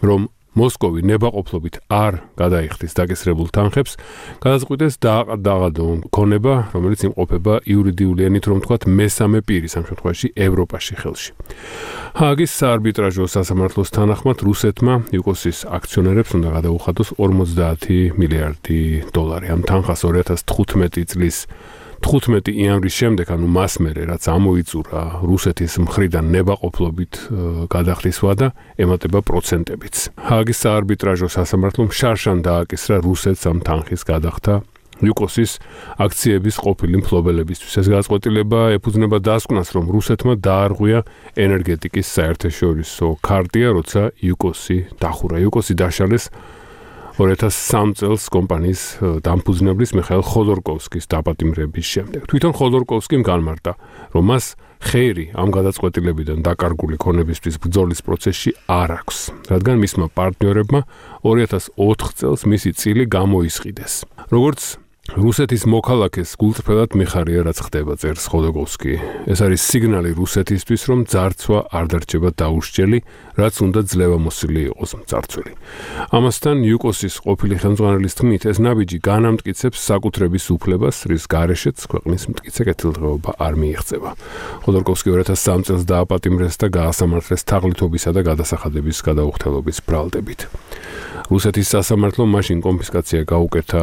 მოსკოვი ნებაყოფლობით არ გადაიხდის დაკისრებულ თანხებს, გადაწყვიტეს დააყადაღადო ქონება, რომელიც იმყოფება იურიდიული ენით, რომ თქვათ, მესამე პირის, ამ შემთხვევაში ევროპაში ხელში. ჰააგის საარბიტრაჟო სასამართლოს თანახმად რუსეთმა იუკოსის აქციონერებს უნდა გადაუხადოს ორმოცდაათი მილიარდი დოლარი. ამ თანხას ორი ათას თხუთმეტი წლის თხუთმეტი იანვრის შემდეგ, ანუ მას მერე, რაც ამოიწურა რუსეთის მხრიდან ნებაყოფლობით გადახდის ვადა, ემატება პროცენტებიც. ჰააგის საარბიტრაჟო სასამართლომ შარშან დააკისრა რუსეთს ამ თანხის გადახდა იუკოსის აქციების ყოფილი მფლობელებისთვის. ეს გადაწყვეტილება ეფუძნება დასკვნას, რომ რუსეთმა დაარღვია ენერგეტიკის საერთაშორისო ქარტია, როცა იუკოსი დახურა. იუკოსი დაშალეს ორი ათას სამი წელს კომპანიის დამფუძნებლის მიხაილ ხოდორკოვსკის დაპატიმრების შემდეგ. თვითონ ხოდორკოვსკიმ განმარტა, რომ მას ხეირი ამ გადაწყვეტილებიდან დაკარგული ქონებისთვის ბრძოლის პროცესში არ აქვს, რადგან მისმა პარტნიორებმა ორი ათას ოთხ წელს მისი წილი გამოისყიდეს. როგორც რუსეთის მოქალაქეს გულწრფელად მიხარია, რაც ხდება, წერს ხოდორკოვსკი. ეს არის სიგნალი რუსეთისთვის, რომ ძარცვა არ დარჩება დაუსჯელი, რაც უნდა ძლევამოსილი იყოს მძარცველი. ამასთან იუკოსის ყოფილი ხელმძღვანელის თქმით, ეს ნაბიჯი განამტკიცებს საკუთრების უფლებას, რის გარეშეც ქვეყნის მტკიცე კეთილდღეობა არ მიიღწევა. ხოდორკოვსკი ორი ათას სამი წელს დააპატიმრეს და გაასამართლეს თაღლითობისა და გადასახადების გადაუხდელობის ბრალდებით. რუსეთის სასამართლომ მაშინ კონფისკაცია გაუკეთა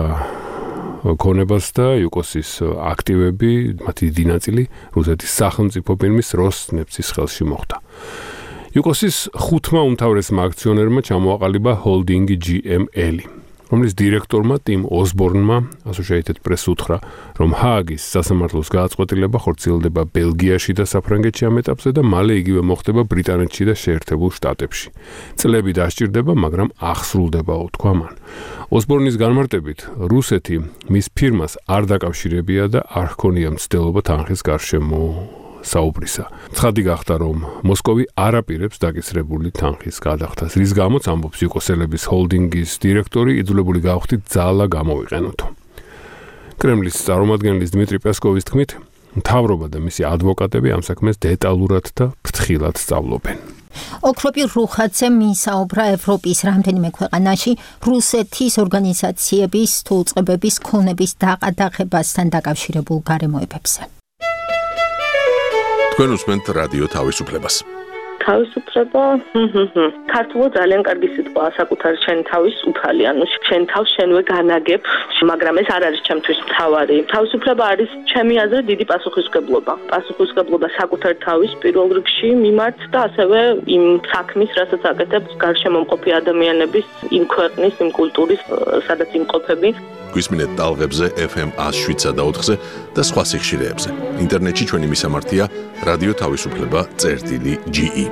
ქონებას და იუკოსის აქტივები, მათი დიდი ნაწილი რუსეთის სახელმწიფო ფირმის როსნეფცის ხელში მოხვდა. იუკოსის ხუთმა უმთავრესმა აქციონერმა ჩამოაყალიბა ჰოლდინგი ჯი ემ ელი, რომლის დირექტორმა ტიმ ოსბორნმა Associated Press უთხრა, რომ ჰააგის სასამართლოს გადაწყვეტილება ხორციელდება ბელგიაში და საფრანგეთში ამ ეტაპზე და მალე იგივე მოხდება ბრიტანეთში და შეერთებულ შტატებში. წლები დასჭირდება, მაგრამ აღსრულდებაო, თქვა მან. ოსბორნის განმარტებით, რუსეთი მის ფირმას არ დაკავშირებია და არ ჰქონია მცდელობა თანხის გარშემო საუბრისა. ცხადი გახდა, რომ მოსკოვი არ აპირებს დაკისრებული თანხის გადახდას, რის გამოც ამბობს იუკოსელების ჰოლდინგის დირექტორი, იძულებული გავხდით ძალა გამოვიყენოთო. კრემლის წარმომადგენლის დმიტრი პესკოვის თქმით, მთავრობა და მისი ადვოკატები ამ საქმეს დეტალურად და ფრთხილად სწავლობენ. ოქროპი რუხაძე მისაუბრა ევროპის რამდენიმე ქვეყანაში რუსეთის ორგანიზაციების თუ უწყებების ქონების დაყადაღებასთან დაკავშირებულ გარემოებებზე. თქვენ უსმენთ რადიო თავისუფლებას. თავისუფლება, ქართულად ძალიან კარგი სიტყვაა, საკუთარი შენი თავის უფალი, ანუ შენ თავს შენვე განაგებ, მაგრამ ეს არ არის ჩემთვის მთავარი. თავისუფლება არის ჩემი აზრით დიდი პასუხისმგებლობა. პასუხისმგებლობა საკუთარ თავის პირველ რიგში მიმართ და ასევე იმ საქმის, რასაც აკეთებ გარშემომყოფი ადამიანების, იმ ქვეყნის, იმ კულტურის, სადაც იმყოფები. გვისმინეთ ტალღებზე ეფ ემ ათს შვიდსა და ოთხზე და სხვა სიხშირეებზე. ინტერნეტში ჩვენი მისამართია რადიო თავისუფლება წერტილი ჯი ი.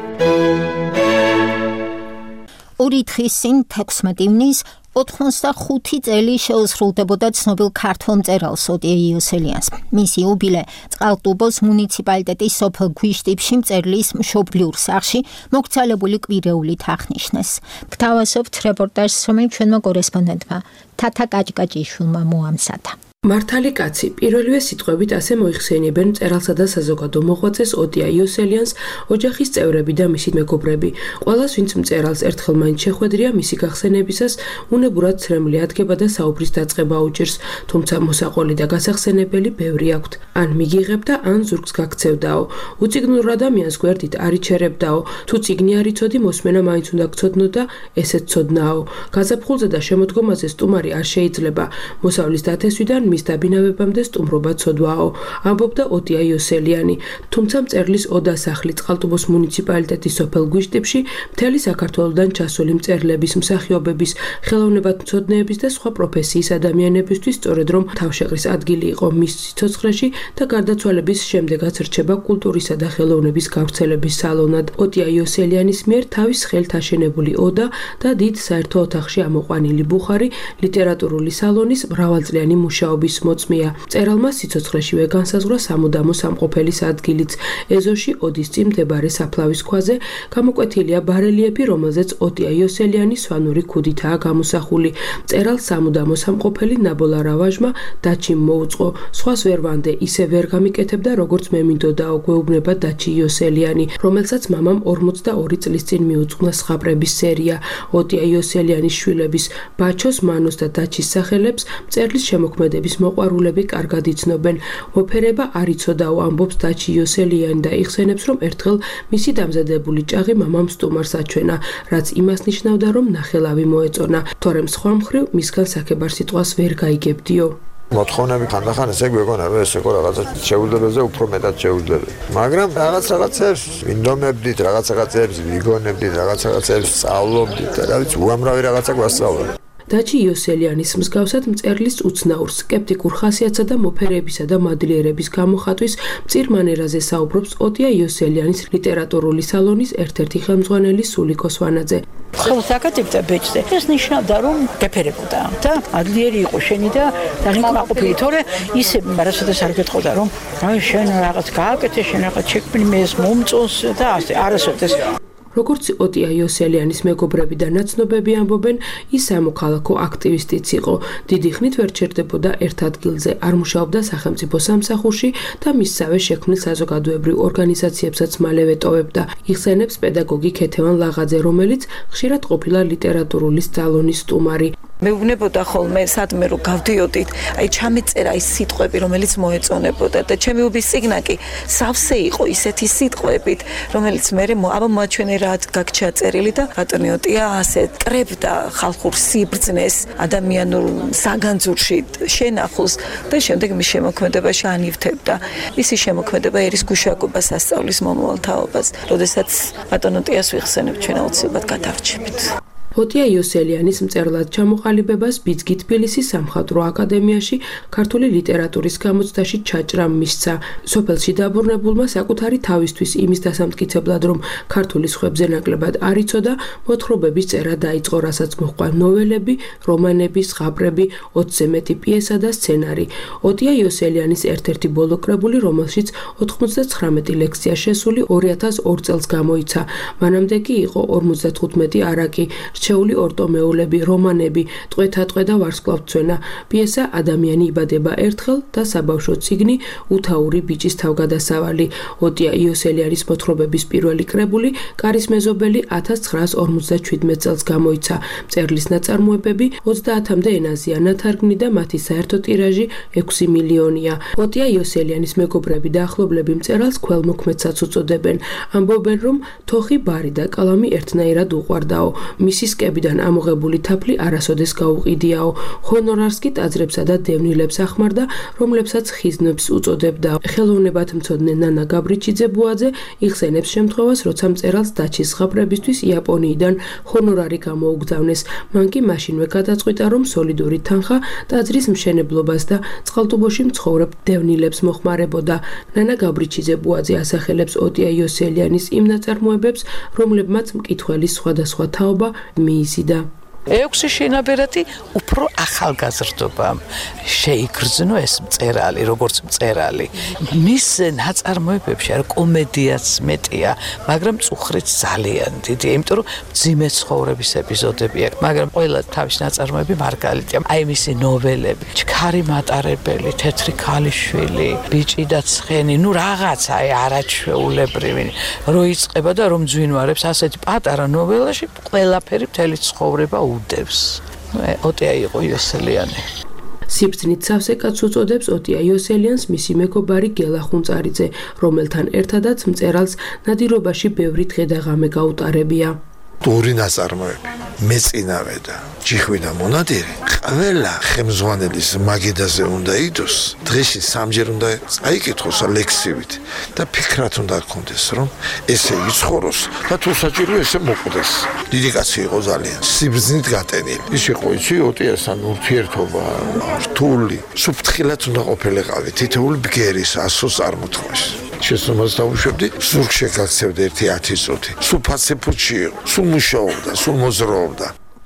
ორი დღის წინ თექვსმეტი ივნის ოთხმოცდახუთი წელი შეუსრულდებოდა ცნობილ ქართველ მწერალს ოტია იოსელიანს. მისი იუბილე წყალტუბოს მუნიციპალიტეტის სოფელ გვიშტიფში მწერლის მშობლიურ სახლში მოგცალებული კვირეულით აღნიშნეს. გთავაზობთ რეპორტაჟს, რომელიც ჩვენმა კორესპონდენტმა თათა კაჭკაჭიშვილმა მოამზადა. მართალი კაცი პირველივე სიტყვებით ასე მოიხსენიებენ მწერალსა და საზოგადო მოღვაწეს ოტია იოსელიანს ოჯახის წევრები და მისი მეგობრები. ყველას, ვინც მწერალს ერთხელ მაინც შეხვედრია, მისი გახსენებისას უნებურად ცრემლი ადგება და საუბრის დაწყება უჭირს, თუმცა მოსაყველი და გასახსენებელი ბევრი აქვთ. ან მიგიღებ და ან ზურგს გაქცევდაო. უციგნურ ადამიანს გვერდით არ იჩერებდაო. თუ ციგნი არ იცოდი, მოსმენა მაინც უნდა გცოდნო და ესეც ცოდნაო. გაზაფხულზე და შემოდგომაზე სტუმარი არ შეიძლება. მოსავლის დათესვიდან მის დაბინავებამდე სტუმრობა ცოდვაო, ამბობდა ოტია იოსელიანი. თუმცა მწერლის ოდა სახლი წყალტუბოს მუნიციპალიტეტის სოფელ გვიშტიფში მთელი საქართველოდან ჩასული მწერლების, მსახიობების, ხელოვნებათმცოდნეების და სხვა პროფესიის ადამიანებისთვის სწორედ რომ თავშეყრის ადგილი იყო მის სიცოცხლეში და გარდაცვალების შემდეგაც რჩება კულტურისა და ხელოვნების გავრცელების სალონად. ოტია იოსელიანის მიერ თავის ხელთ აშენებული ოდა და დიდ საერთო ოთახში ამოყვანილი ბუხარი ლიტერატურული სალონის მრავალწლიანი მუშაობის მუშაობის მოწმეა. მწერალმა სიცოცხლეშივე განსაზღვრა სამუდამო სამყოფელის ადგილიც ეზოში ოდის წინ მდებარე საფლავის ქვაზე გამოკვეთილია ბარელიეფი, რომელზეც ოტია იოსელიანი სვანური ქუდითაა გამოსახული. მწერალ სამუდამო სამყოფელი ნაბოლა რავაჟმა დაჩი მოუწყო. სხვას ვერ ვანდე, ისე ვერ გამიკეთებდა, როგორც მე მინდოდაო, გვეუბნება დაჩი იოსელიანი, რომელსაც მამამ ორმოცდაორი წლის წინ მიუძღვნა სხაპრების სერია. ოტია იოსელიანის შვილების ბაჩოს, მანოს და დაჩის სახელებს მწერლის შემოქმედების მოყვარულები კარგად იცნობენ. მოფერება არ იცოდაო, ამბობს დაჩი იოსელიანი და იხსენებს, რომ ერთხელ მისი დამზადებული ჭაღი მამამ სტუმარს აჩვენა, რაც იმას ნიშნავდა, რომ ნახელავი მოეწონა, თორემ სხვა მხრივ მისგან საქებარ სიტყვას ვერ გაიგებდიო. მოთხოვნები ხანდახან ესე გვეგონა, რომ ეს ეკო რაღაცა შეუძლებელზე უფრო მეტად შეუძლებელი. მაგრამ რაღაც რაღაცებს ვინდომებდით, რაღაც რაღაცებს ვიგონებდით, რაღაც რაღაცებს სწავლობდით და რა ვიცი, უამრავი რაღაცა გვასწავლეთ. დაჩი იოსელიანის მსგავსად მწერლის უცნაურ სკეპტიკურ ხასიათსა და მოფერებისა და მადლიერების გამოხატვის მწირ მანერაზე საუბრობს ოტია იოსელიანის ლიტერატურული სალონის ერთ-ერთი ხელმძღვანელი სულიკო სვანაძე. ხოლოს აკეთებდა ბეჭდზე. ეს ნიშნავდა, რომ გეფერებოდა და მადლიერი იყო შენი და დაღიმაყოფილი, თორე ისე მარასოდეს არ გეტყოდა, რომ აი შენ რაღაც გააკეთე, შენ რაღაც შექმნი მე ეს მომწონს და ასე არასოდეს. როგორც ოტია იოსელიანის მეგობრები და ნაცნობები ამბობენ, ის სამოქალაქო აქტივისტიც იყო. დიდი ხნით ვერ ჩერდებოდა ერთ ადგილზე, არ მუშაობდა სახელმწიფო სამსახურში და მისსავე შექმნილ საზოგადოებრივ ორგანიზაციებსაც მალევე ტოვებდა. იხსენებს პედაგოგი ქეთევან ლაღაძე, რომელიც ხშირად ყოფილა ლიტერატურული სალონის სტუმარი. მეუბნებოდა ხოლმე სადმე რომ გავდიოდით, აი ჩამეწერა ის სიტყვები, რომელიც მოეწონებოდა და ჩემი უბის სიგნაკი სავსე იყო ისეთი სიტყვებით, რომელიც მე აბა მოაჩვენე რა გაგჩა წერილი და ბატონი ოტია ასე კრებდა ხალხურ სიბრძნეს, ადამიანურ საგანძურში შენახულს და შემდეგ მის შემოქმედებაში ანივთებდა. მისი შემოქმედება ერის გუშაკობას ასწავლის მომავალ თაობას, როდესაც ბატონ ოტიას ვიხსენებ, ჩვენ აუცილებლად გადავრჩებით. ოტია იოსელიანის მწერლად ჩამოყალიბებას ბიძგი თბილისის სამხატვრო აკადემიაში ქართული ლიტერატურის გამოცდაში ჩაჭრა მისცა. სოფელში დაბრუნებულმა საკუთარი თავისთვის იმის დასამტკიცებლად, რომ ქართული სხვებზე ნაკლებად არ იცოდა, მოთხრობების წერა დაიწყო, რასაც მოჰყვა ნოველები, რომანები, ზღაპრები, ოცზე მეტი პიესა და სცენარი. ოტია იოსელიანის ერთ-ერთი ბოლო კრებული, რომელშიც ოცდათხმეტი ლექსია შესული, ორი ათას ორ წელს გამოიცა. მანამდე კი იყო ორმოცდათხუთმეტი არაკი, რჩეული ორტომეულები, რომანები, ტყვეთა-ტყვე და ვარსკვლავთმცვენა, პიესა ადამიანი იბადება ერთხელ და საბავშვო წიგნი უთაური ბიჭის თავგადასავალი. ოტია იოსელიანის მოთხრობების პირველი კრებული კარის მეზობელი ათას ცხრაას ორმოცდაჩვიდმეტ წელს გამოიცა. მწერლის ნაწარმოებები ოცდაათამდე ენაზეა ნათარგმნი და მათი საერთო ტირაჟი ექვსი მილიონია. ოტია იოსელიანის მეგობრები და ახლობლები მწერალს ქველმოქმედსაც უწოდებენ. ამბობენ, რომ თოხი, ბარი და კალამი ერთნაირად უყვარდაო. მისი სკებიდან ამოღებული თაფლი არასოდეს გაუყიდიაო. ჰონორარს კი ტაძრებსა და დევნილებს ახმარდა, რომლებსაც ხიზნებს უწოდებდა. ხელოვნებად მცოდნე ნანა გაბრიჩიძე ბუაძე იხსენებს შემთხვევას, როცა მწერალს დაჩის ზღაპრებისთვის იაპონიიდან ჰონორარი გამოუგზავნეს. მან კი მაშინვე გადაწყვიტა, რომ სოლიდური თანხა ტაძრის მშენებლობას და წყალტუბოში მცხოვრებ დევნილებს მოხმარებოდა. ნანა გაბრიჩიძე ბუაძე ასახელებს ოტია იოსელიანის იმ ნაწარმოებებს, რომლებმაც მკითხველის სხვადასხვა თაობა მიიზიდა. ექვსი შინაბერათი უფრო ახალგაზრდობამ შეიგრძნო ეს მწერალი, როგორც მწერალი. მის ნაწარმოებებში არ კომედიაც მეტია, მაგრამ წუხრიც ძალიან დიდია, იმიტომ რომ მძიმე ცხოვრების ეპიზოდები აქვს, მაგრამ ყველა თავის ნაწარმოები მარგალიტია. აი მისი ნოველები, ჩქარი მატარებელი, თეთრი ქალიშვილი, ბიჭი და ცხენი, ნუ რაღაცა აი არაჩვეულებრივი, რო იწყება და რომ ძვინვარებს ასეთი პატარა ნოველაში ყველაფერი მთელი ცხოვრება უდევს. ოტია იყო იოსელიანი. სიბრძნით სავსე კაცს უწოდებს ოტია იოსელიანს მისი მეგობარი გელა ხუნწარიძე, რომელთან ერთადაც მწერალს ნადირობაში ბევრი დღე და ღამე გაუტარებია. დური ნაწარმოები, მეწინავე და ჯიხვი და მონადირი, ყველა ხელმძღვანელის მაგიდაზე უნდა იდოს, დღეში სამჯერ უნდა წაიკითხოს ლექსივით და ფიქრად უნდა გქონდეს, რომ ესე იცხოვროს და თუ საჭირო ესე მოკვდეს. დიდი კაცი იყო ძალიან, სიბრძნით გატენილი. ის იყო იცი ოტიასთან ურთიერთობა რთული, სუფრთხილად უნდა ყოფილიყავი თითოეული ბგერის ასოს წარმოთქმაში. შესწავლას დავუშვებდი, ზურგში გაქცევდა ერთი ათი წუთი. სულ ფასეფუჩი იყო, სულ მუშაობდა, სულ მოზროობდა.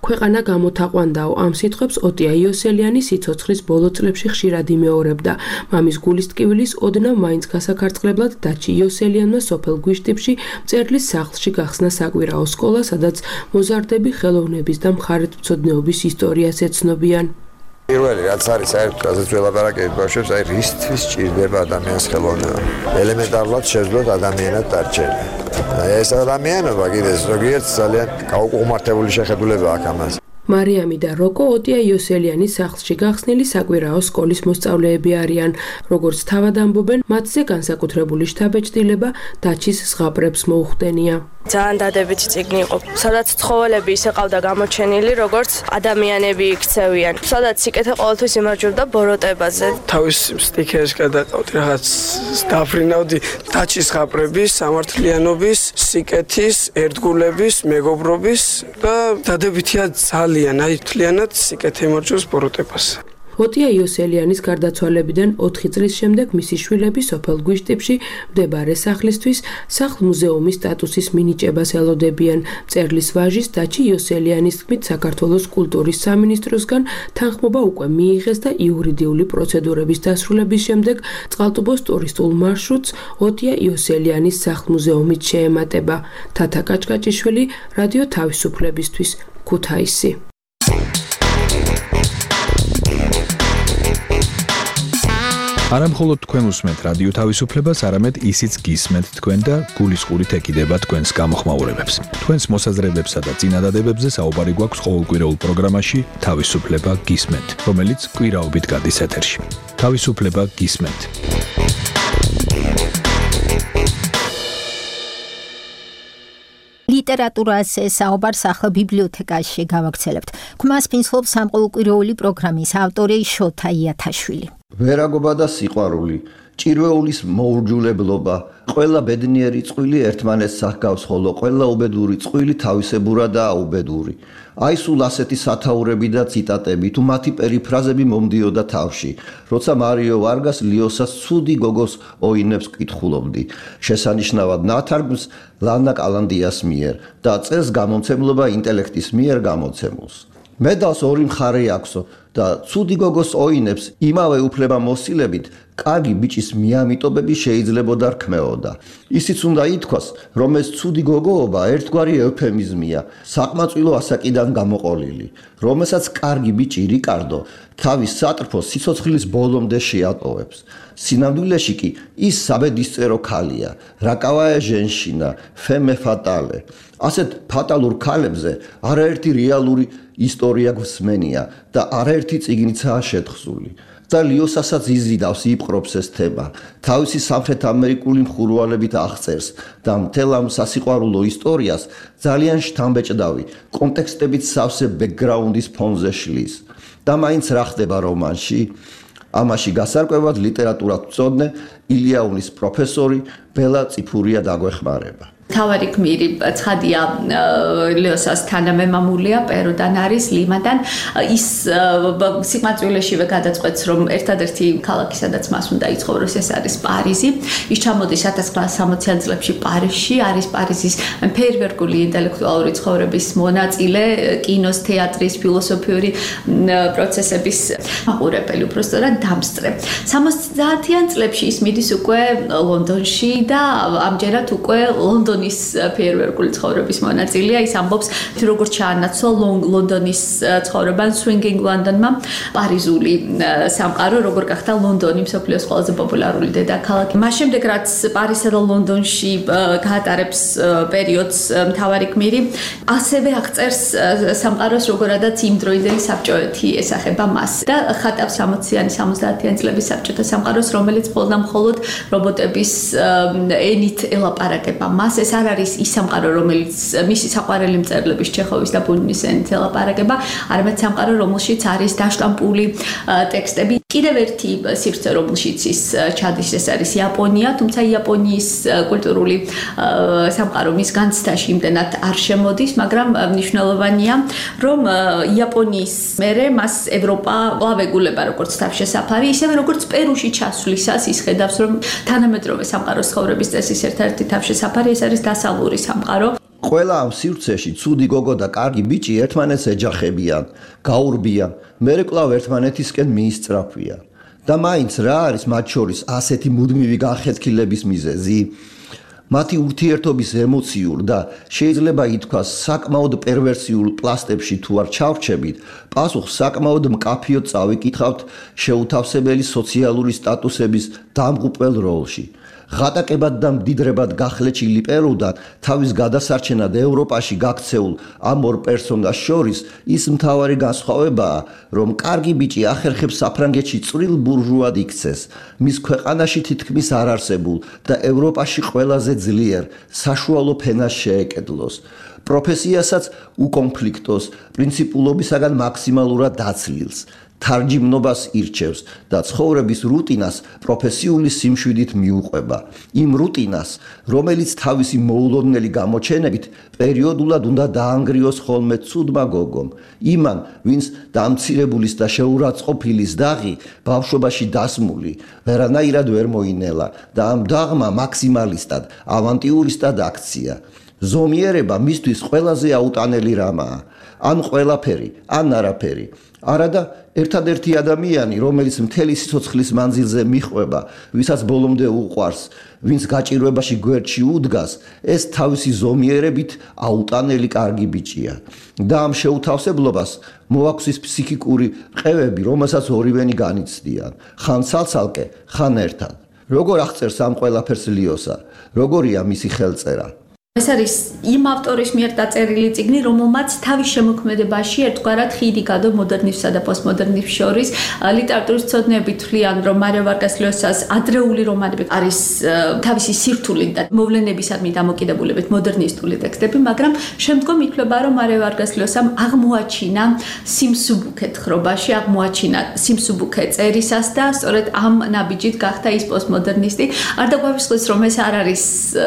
ქვეყანა გამოთაყვანდაო ამ სიტყვებს ოტია იოსელიანი სიცოცხლის ბოლო წლებში ხშირად იმეორებდა. მამის გულის ტკივილის ოდნავ მაინც გასაქარწყლებლად დაჩი იოსელიანმა სოფელ გვიშტიფში მწერლის სახლში გახსნა საკვირაო სკოლა, სადაც მოზარდები ხელოვნების და მხარეთმცოდნეობის ისტორიას ეცნობიან. პირველი რაც არის საერთოდ რაზეც ველაპარაკებით ბავშვებს, აი რისთვის ჭირდება ადამიანის ხელოვნება. ელემენტარულად შეძლოთ ადამიანად დარჩენა. ეს ადამიანობა კიდე ზოგიერთ ძალიან გაუკუღმართებული შეხედულება აქვს ამაზე. მარიამი და როკო ოტია იოსელიანის სახლში გახსნილი საკვირაო სკოლის მოსწავლეები არიან. როგორც თავად ამბობენ, მათზე განსაკუთრებული შთაბეჭდილება დაჩის ზღაპრებს მოუხდენია. ძალიან დადებითი წიგნი იყო, სადაც ცხოველები ისე ყავდა გამოჩენილი, როგორც ადამიანები იქცევიან. სადაც სიკეთე ყოველთვის იმარჯვებდა ბოროტებაზე. თავის სტიქერს გადაყავდი, რაღაც დაფრინავდი დაჩის ზღაპრების, სამართლიანობის, სიკეთის, ერთგულების, მეგობრობის და დადებითია ძალიან, აი თლიანად სიკეთე იმარჯვებს ბოროტებას. ოტია იოსელიანის გარდაცვალებიდან ოთხი წლის შემდეგ მისი შვილები სოფელ გვიშტიფში მდებარე სახლისთვის სახლ-მუზეუმის სტატუსის მინიჭებას ელოდებიან. მწერლის ვაჟის დაჩი იოსელიანის თქმით, საქართველოს კულტურის სამინისტროსგან თანხმობა უკვე მიიღეს და იურიდიული პროცედურების დასრულების შემდეგ წყალტუბოს ტურისტულ მარშრუტს ოტია იოსელიანის სახლ-მუზეუმით შეემატება. თათა კაჭკაჭიშვილი, რადიო თავისუფლებისთვის, ქუთაისი. არა მხოლოდ თქვენ უსმენთ რადიო თავისუფლებას, არამედ ისიც გისმენთ თქვენ და გულისყურით ეკიდება თქვენს გამოხმაურებებს. თქვენს მოსაზრებებსა და წინადადებებზე საუბარი გვაქვს ყოველკვირეულ პროგრამაში თავისუფლება გისმენთ, რომელიც კვირაობით გადის ეთერში. თავისუფლება გისმენთ. ლიტერატურაზე საუბარს ახლა ბიბლიოთეკაში გავაგრძელებთ. ქმას ფინსლობს სამყოლოკვირეული პროგრამის ავტორი შოთა იათაშვილი. ვერაგობა და სიყვარული, ჭირვეულის მოურჯულებლობა, ყველა ბედნიერი წყვილი ერთმანეთს ახგავს, ხოლო ყველა უბედური წყვილი თავისებურა და აუბედური. აი სულ ასეთი სათაურები და ციტატები თუ მათი პერიფრაზები მომდიოდა თავში, როცა მარიო ვარგას ლიოსას ცუდი გოგოს ოინებს კითხულობდი. შესანიშნავად ნათარგმნს ლანა კალანდიას მიერ და წელს გამომცემლობა ინტელექტის მიერ გამოცემულს. მედალს ორი მხარე აქვსო და ცუდი გოგოს ოინებს იმავე უფლებამოსილებით კარგი ბიჭის მიამიტობები შეიძლებოდა რქმეოდა. ისიც უნდა ითქვას, რომ ეს ცუდი გოგოობა ერთგვარი ევფემიზმია, საყმაწვილო ასაკიდან გამოყოლილი, რომელსაც კარგი ბიჭი რიკარდო თავის სატრფოს სიცოცხლის ბოლომდე შეატოვებს. სინამდვილეში კი ის საბედისწერო ქალია, რაკავაე ჟენშინა, ფემე ფატალე. ასეთ ფატალურ ქალებზე არაერთი რეალური ისტორია გვსმენია და არაერთი წიგნიცაა შეთხზული. და ლიოსასაც იზიდავს იპყრობს ეს თემა. თავისი სამხრეთ ამერიკული მხურვალებით აღწერს და მთელ ამ სასიყვარულო ისტორიას ძალიან შთამბეჭდავი კონტექსტებით სავსე ბექგრაუნდის ფონზე შლის. და მაინც რა ხდება რომანში? ამაში გასარკვევად ლიტერატურათმცოდნე ილიაუნის პროფესორი ბელა წიფურია დაგვეხმარება. თავარი გმირი ცხადია ლიოსას თანამემამულია პეროდან არის ლიმადან ის სიყვარულეშივე გადაწყვეტს რომ ერთადერთი ქალაქი სადაც მას უნდა იცხოვროს ეს არის პარიზი ის ჩამოდის ათას ცხრაასი სამოციან წლებში პარიზში არის პარიზის ფეიერვერკული ინტელექტუალური ცხოვრების მონაწილე კინოს თეატრის ფილოსოფიური პროცესების მაყურებელი უბრალოდ დამსწრე სამოცდაათიან წლებში ის მიდის უკვე ლონდონში და ამჯერად უკვე ლონდონ ის ფეიერვერკული ცხოვრების მონაწილეა ის ამბობს როგორც ჩაანაცვლა ლონდონის ცხოვრებან swinging London-მა პარიზული სამყარო როგორ გახდა ლონდონი მსოფლიოს ყველაზე პოპულარული დედაქალაქი მას შემდეგ რაც პარიზსა და ლონდონში გაატარებს პერიოდს მთავარი გმირი ასევე აღწერს სამყაროს როგორადაც იმდროინდელი საბჭოეთი ესახება მას და ხატავს სამოციანი სამოცდაათიან წლების საბჭოთა სამყაროს რომელიც მხოლოდ და მხოლოდ რობოტების ენით ელაპარაკება მას ეს არ არის ის სამყარო რომელიც მისი საყვარელი მწერლების ჩეხოვის და ბუნინის ენით ელაპარაკება არამედ სამყარო რომელშიც არის დაშტამპული ტექსტები კიდევ ერთი სივრცე რომელშიც ის ჩადის ეს არის იაპონია თუმცა იაპონიის კულტურული სამყარო მის განცდაში იმდენად არ შემოდის მაგრამ მნიშვნელოვანია რომ იაპონიის მერე მას ევროპა ლავეგულება როგორც თავშესაფარი ისევე როგორც პერუში ჩასვლისას ის ხედავს რომ თანამედროვე სამყაროს ცხოვრების წესის ერთ-ერთი თავშესაფარი ეს არის დასავლური სამყარო ყველა ამ სივრცეში ცუდი გოგო და კარგი ბიჭი ერთმანეთს ეჯახებიან, გაურბიან, მერე კვლავ ერთმანეთისკენ მიისწრაფვიან. და მაინც რა არის მათ შორის ასეთი მუდმივი განხეთქილების მიზეზი? მათი ურთიერთობის ემოციურ და შეიძლება ითქვას საკმაოდ პერვერსიულ პლასტებში თუ არ ჩავრჩებით, პასუხს საკმაოდ მკაფიოდ წავიკითხავთ შეუთავსებელი სოციალური სტატუსების დამღუპველ როლში. ღატაკებად და მდიდრებად გახლეჩილი პერუდან თავის გადასარჩენად ევროპაში გაქცეულ ამ ორ პერსონას შორის ის მთავარი განსხვავებაა, რომ კარგი ბიჭი ახერხებს საფრანგეთში წვრილ ბურჟუად იქცეს, მის ქვეყანაში თითქმის არ არსებულ და ევროპაში ყველაზე ძლიერ საშუალო ფენას შეეკედლოს. პროფესიასაც უკონფლიქტოს, პრინციპულობისაგან მაქსიმალურად დაცლილს. თარჯიმნობას ირჩევს და ცხოვრების რუტინას პროფესიული სიმშვიდით მიუყვება. იმ რუტინას, რომელიც თავისი მოულოდნელი გამოჩენებით პერიოდულად უნდა დაანგრიოს ხოლმე ცუდმა გოგომ. იმან, ვინც დამცირებულის და შეურაცხყოფილის დაღი ბავშვობაში დასმული, ვერანაირად ვერ მოინელა და ამ დაღმა მაქსიმალისტად, ავანტიურისტად აქცია. ზომიერება მისთვის ყველაზე აუტანელი რამაა. ან ყველაფერი, ან არაფერი. არადა ერთადერთი ადამიანი, რომელიც მთელი სიცოცხლის მანძილზე მიხვება, ვისაც ბოლომდე უყვარს, ვინც გაჭირვებაში გვერდში უდგას, ეს თავისი ზომიერებით აუტანელი კარგი ბიჭია. და ამ შეუთავსებლობას მოაქვს ის ფსიქიკური ყევები, რომელსაც ორივენი განიცდიან, ხან ცალ-ცალკე, ხან ერთად. როგორ აღწერს ამ ყველაფერს ლიოსა? როგორია მისი ხელწერა? ეს არის იმ ავტორის მიერ დაწერილი წიგნი, რომელმაც თავის შემოქმედებაში ერთგვარად ხიდი გადო მოდერნიზმსა და პოსტმოდერნიზმს შორის. ლიტერატურის მცოდნეები თვლიან, რომ მარია ვარგას ლიოსას ადრეული რომანები არის თავისი სირთულით და მოვლენებისადმი დამოკიდებულებით მოდერნისტული ტექსტები, მაგრამ შემდგომ ითვლება, რომ მარია ვარგას ლიოსამ აღმოაჩინა სიმსუბუქე თხრობაში, აღმოაჩინა სიმსუბუქე წერისას და სწორედ ამ ნაბიჯით გახდა ის პოსტმოდერნისტი. არ დაგვაგვისხლოს, რომ ეს არ არის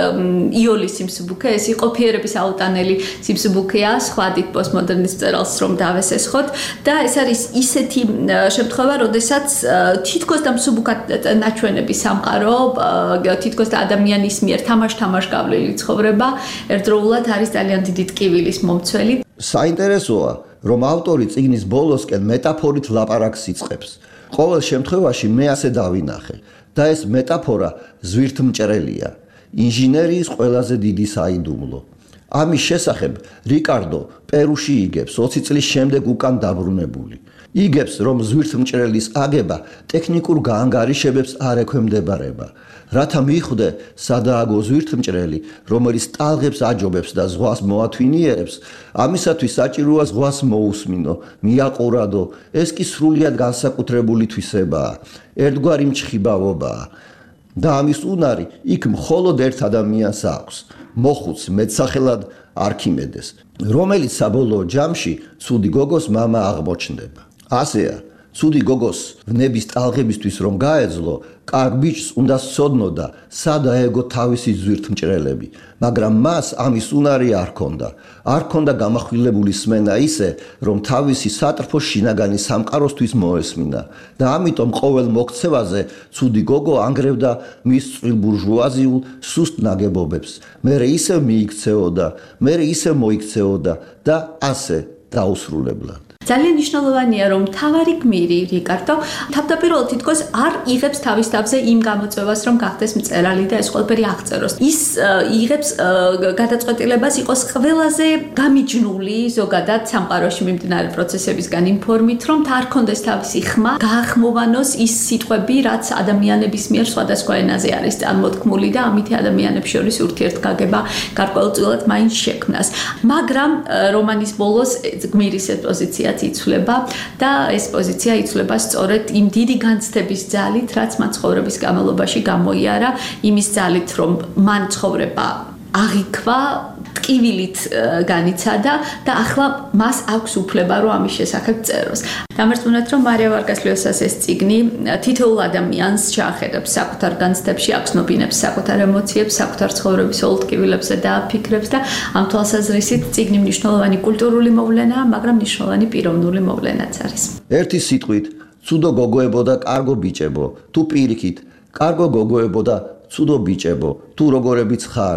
იოლის სიმსუბუქე, ეს იყო ფიერების აუტანელი სიმსუბუქეა, სხვადით პოსტმოდერნის წერალს რომ დავესესხოთ და ეს არის ისეთი შემთხვევა, როდესაც თითქოს და მსუბუქად ნაჩვენები სამყარო, თითქოს და ადამიანის მიერ თამაშ-თამაშ გავლილი ცხოვრება, ერთდროულად არის ძალიან დიდი ტკივილის მომცველი. საინტერესოა, რომ ავტორი წიგნის ბოლოსკენ მეტაფორით ლაპარაკს იწყებს. ყოველ შემთხვევაში მე ასე დავინახე და ეს მეტაფორა ზვირთმჭრელია. ინჟინერიის ყველაზე დიდი საიდუმლო. ამის შესახებ რიკარდო პერუში იგებს ოცი წლის შემდეგ უკან დაბრუნებული. იგებს, რომ ზვირთმჭრელის აგება ტექნიკურ გაანგარიშებებს არ ექვემდებარება. რათა მიხვდე სადააგო ზვირთმჭრელი, რომელიც ტალღებს აჯობებს და ზღვას მოათვინიერებს, ამისათვის საჭიროა ზღვას მოусმინო, მიაყურადო, ეს კი სრულიად განსაკუთრებული თვისებაა, ერთგვარი მჩხიბავობაა. და ამის უნარი იქ მხოლოდ ერთ ადამიანს აქვს, მოხუც მეტსახელად არქიმედეს, რომელიც საბოლოო ჯამში ცუდი გოგოს მამა აღმოჩნდება. ასეა, ცუდი გოგოს ვნების ტალღებისთვის რომ გაეძლო, კარგ ბიჭს უნდა სცოდნოდა სად აეგო თავისი ზვირთმჭრელები, მაგრამ მას ამის უნარი არ ჰქონდა. არ ჰქონდა გამახვილებული სმენა ისე, რომ თავისი სატრფო შინაგანი სამყაროსთვის მოესმინა და ამიტომ ყოველ მოქცევაზე ცუდი გოგო ანგრევდა მის წვრილ ბურჟუაზიულ სუსტ ნაგებობებს. მერე ისევ მიიქცეოდა, მერე ისევ მოიქცეოდა და ასე დაუსრულებლად. ძალიან მნიშვნელოვანია, რომ თავარი გმირი რიკარდო თავდაპირველად თითქოს არ იღებს თავის თავზე იმ გამოწვევას, რომ გახდეს მწერალი და ეს ყველაფერი აღწეროს. ის იღებს გადაწყვეტილებას იყოს ყველაზე გამიჯნული ზოგადად სამყაროში მიმდინარე პროცესებისგან ინფორმით, რომ არ კონდეს თავისი ხმა, გაახმოვანოს ის სიტყვები, რაც ადამიანების მიერ სხვადასხვა ენაზე არის წარმოთქმული და ამითი ადამიანებს შორის ურთიერთგაგება გარკვეულწილად მაინც შექმნას. მაგრამ რომანის ბოლოს გმირის პოზიცია იცვლება და ეს პოზიცია იცვლება სწორედ იმ დიდი განცდების ძალით, რაც მან ცხოვრების განმავლობაში გამოიარა, იმის ძალით, რომ მან ცხოვრება აღიქვა, ტკივილით განიცადა და ახლა მას აქვს უფლება, რომ ამის შესახებ წეროს. დამერწმუნეთ, რომ მარია ვარგას ლიოსას ეს წიგნი თითოეულ ადამიანს ჩაახედებს საკუთარ განცდებში, აკცნობინებს საკუთარ ემოციებს, საკუთარ ცხოვრების ოლ ტკივილებსა და ფიქრებს და ამ თვალსაზრისით წიგნი მნიშვნელოვანი კულტურული მოვლენაა, მაგრამ მნიშვნელოვანი პიროვნული მოვლენაც არის. ერთი სიტყვით, ცუდო გოგოებო და კარგო ბიჭებო, თუ პირიქით, კარგო გოგოებო და ცუდო ბიჭებო, თუ როგორებიც ხართ,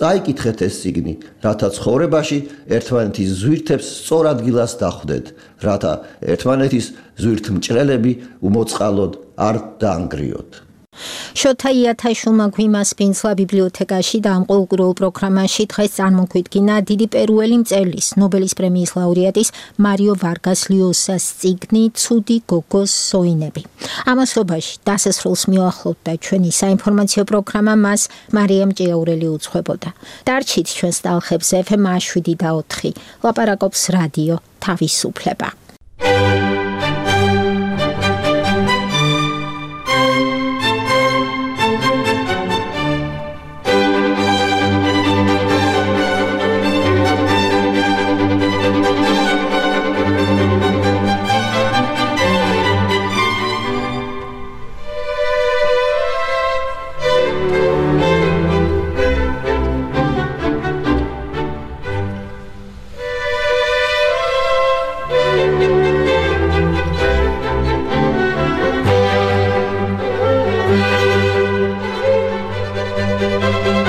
წაიკითხეთ ეს წიგნი, რათა ცხოვრებაში ერთმანეთის ზვირთებს სწორ ადგილას დახვდეთ, რათა ერთმანეთის ზვირთმჭრელები უმოწყალოდ არ დაანგრიოთ. შოთა იათაშვილმა გვიმას პინსლა ბიბლიოთეკაში და ამ ყოველკვირეულ პროგრამაში დღეს წარმოგვიდგინა დიდი პერუელი მწერლის, ნობელის პრემიის ლაურეატის მარიო ვარგას ლიოსას წიგნი „ცუდი გოგოს სოინები“. ამასობაში დასასრულს მიუახლოვდა ჩვენი საინფორმაციო პროგრამა, მას მარიამ ჭიაურელი უძღვებოდა. დარჩით ჩვენს ტალხებზე ეფ ემ შვიდი და ოთხი. ლაპარაკობს რადიო თავისუფლება. Thank you.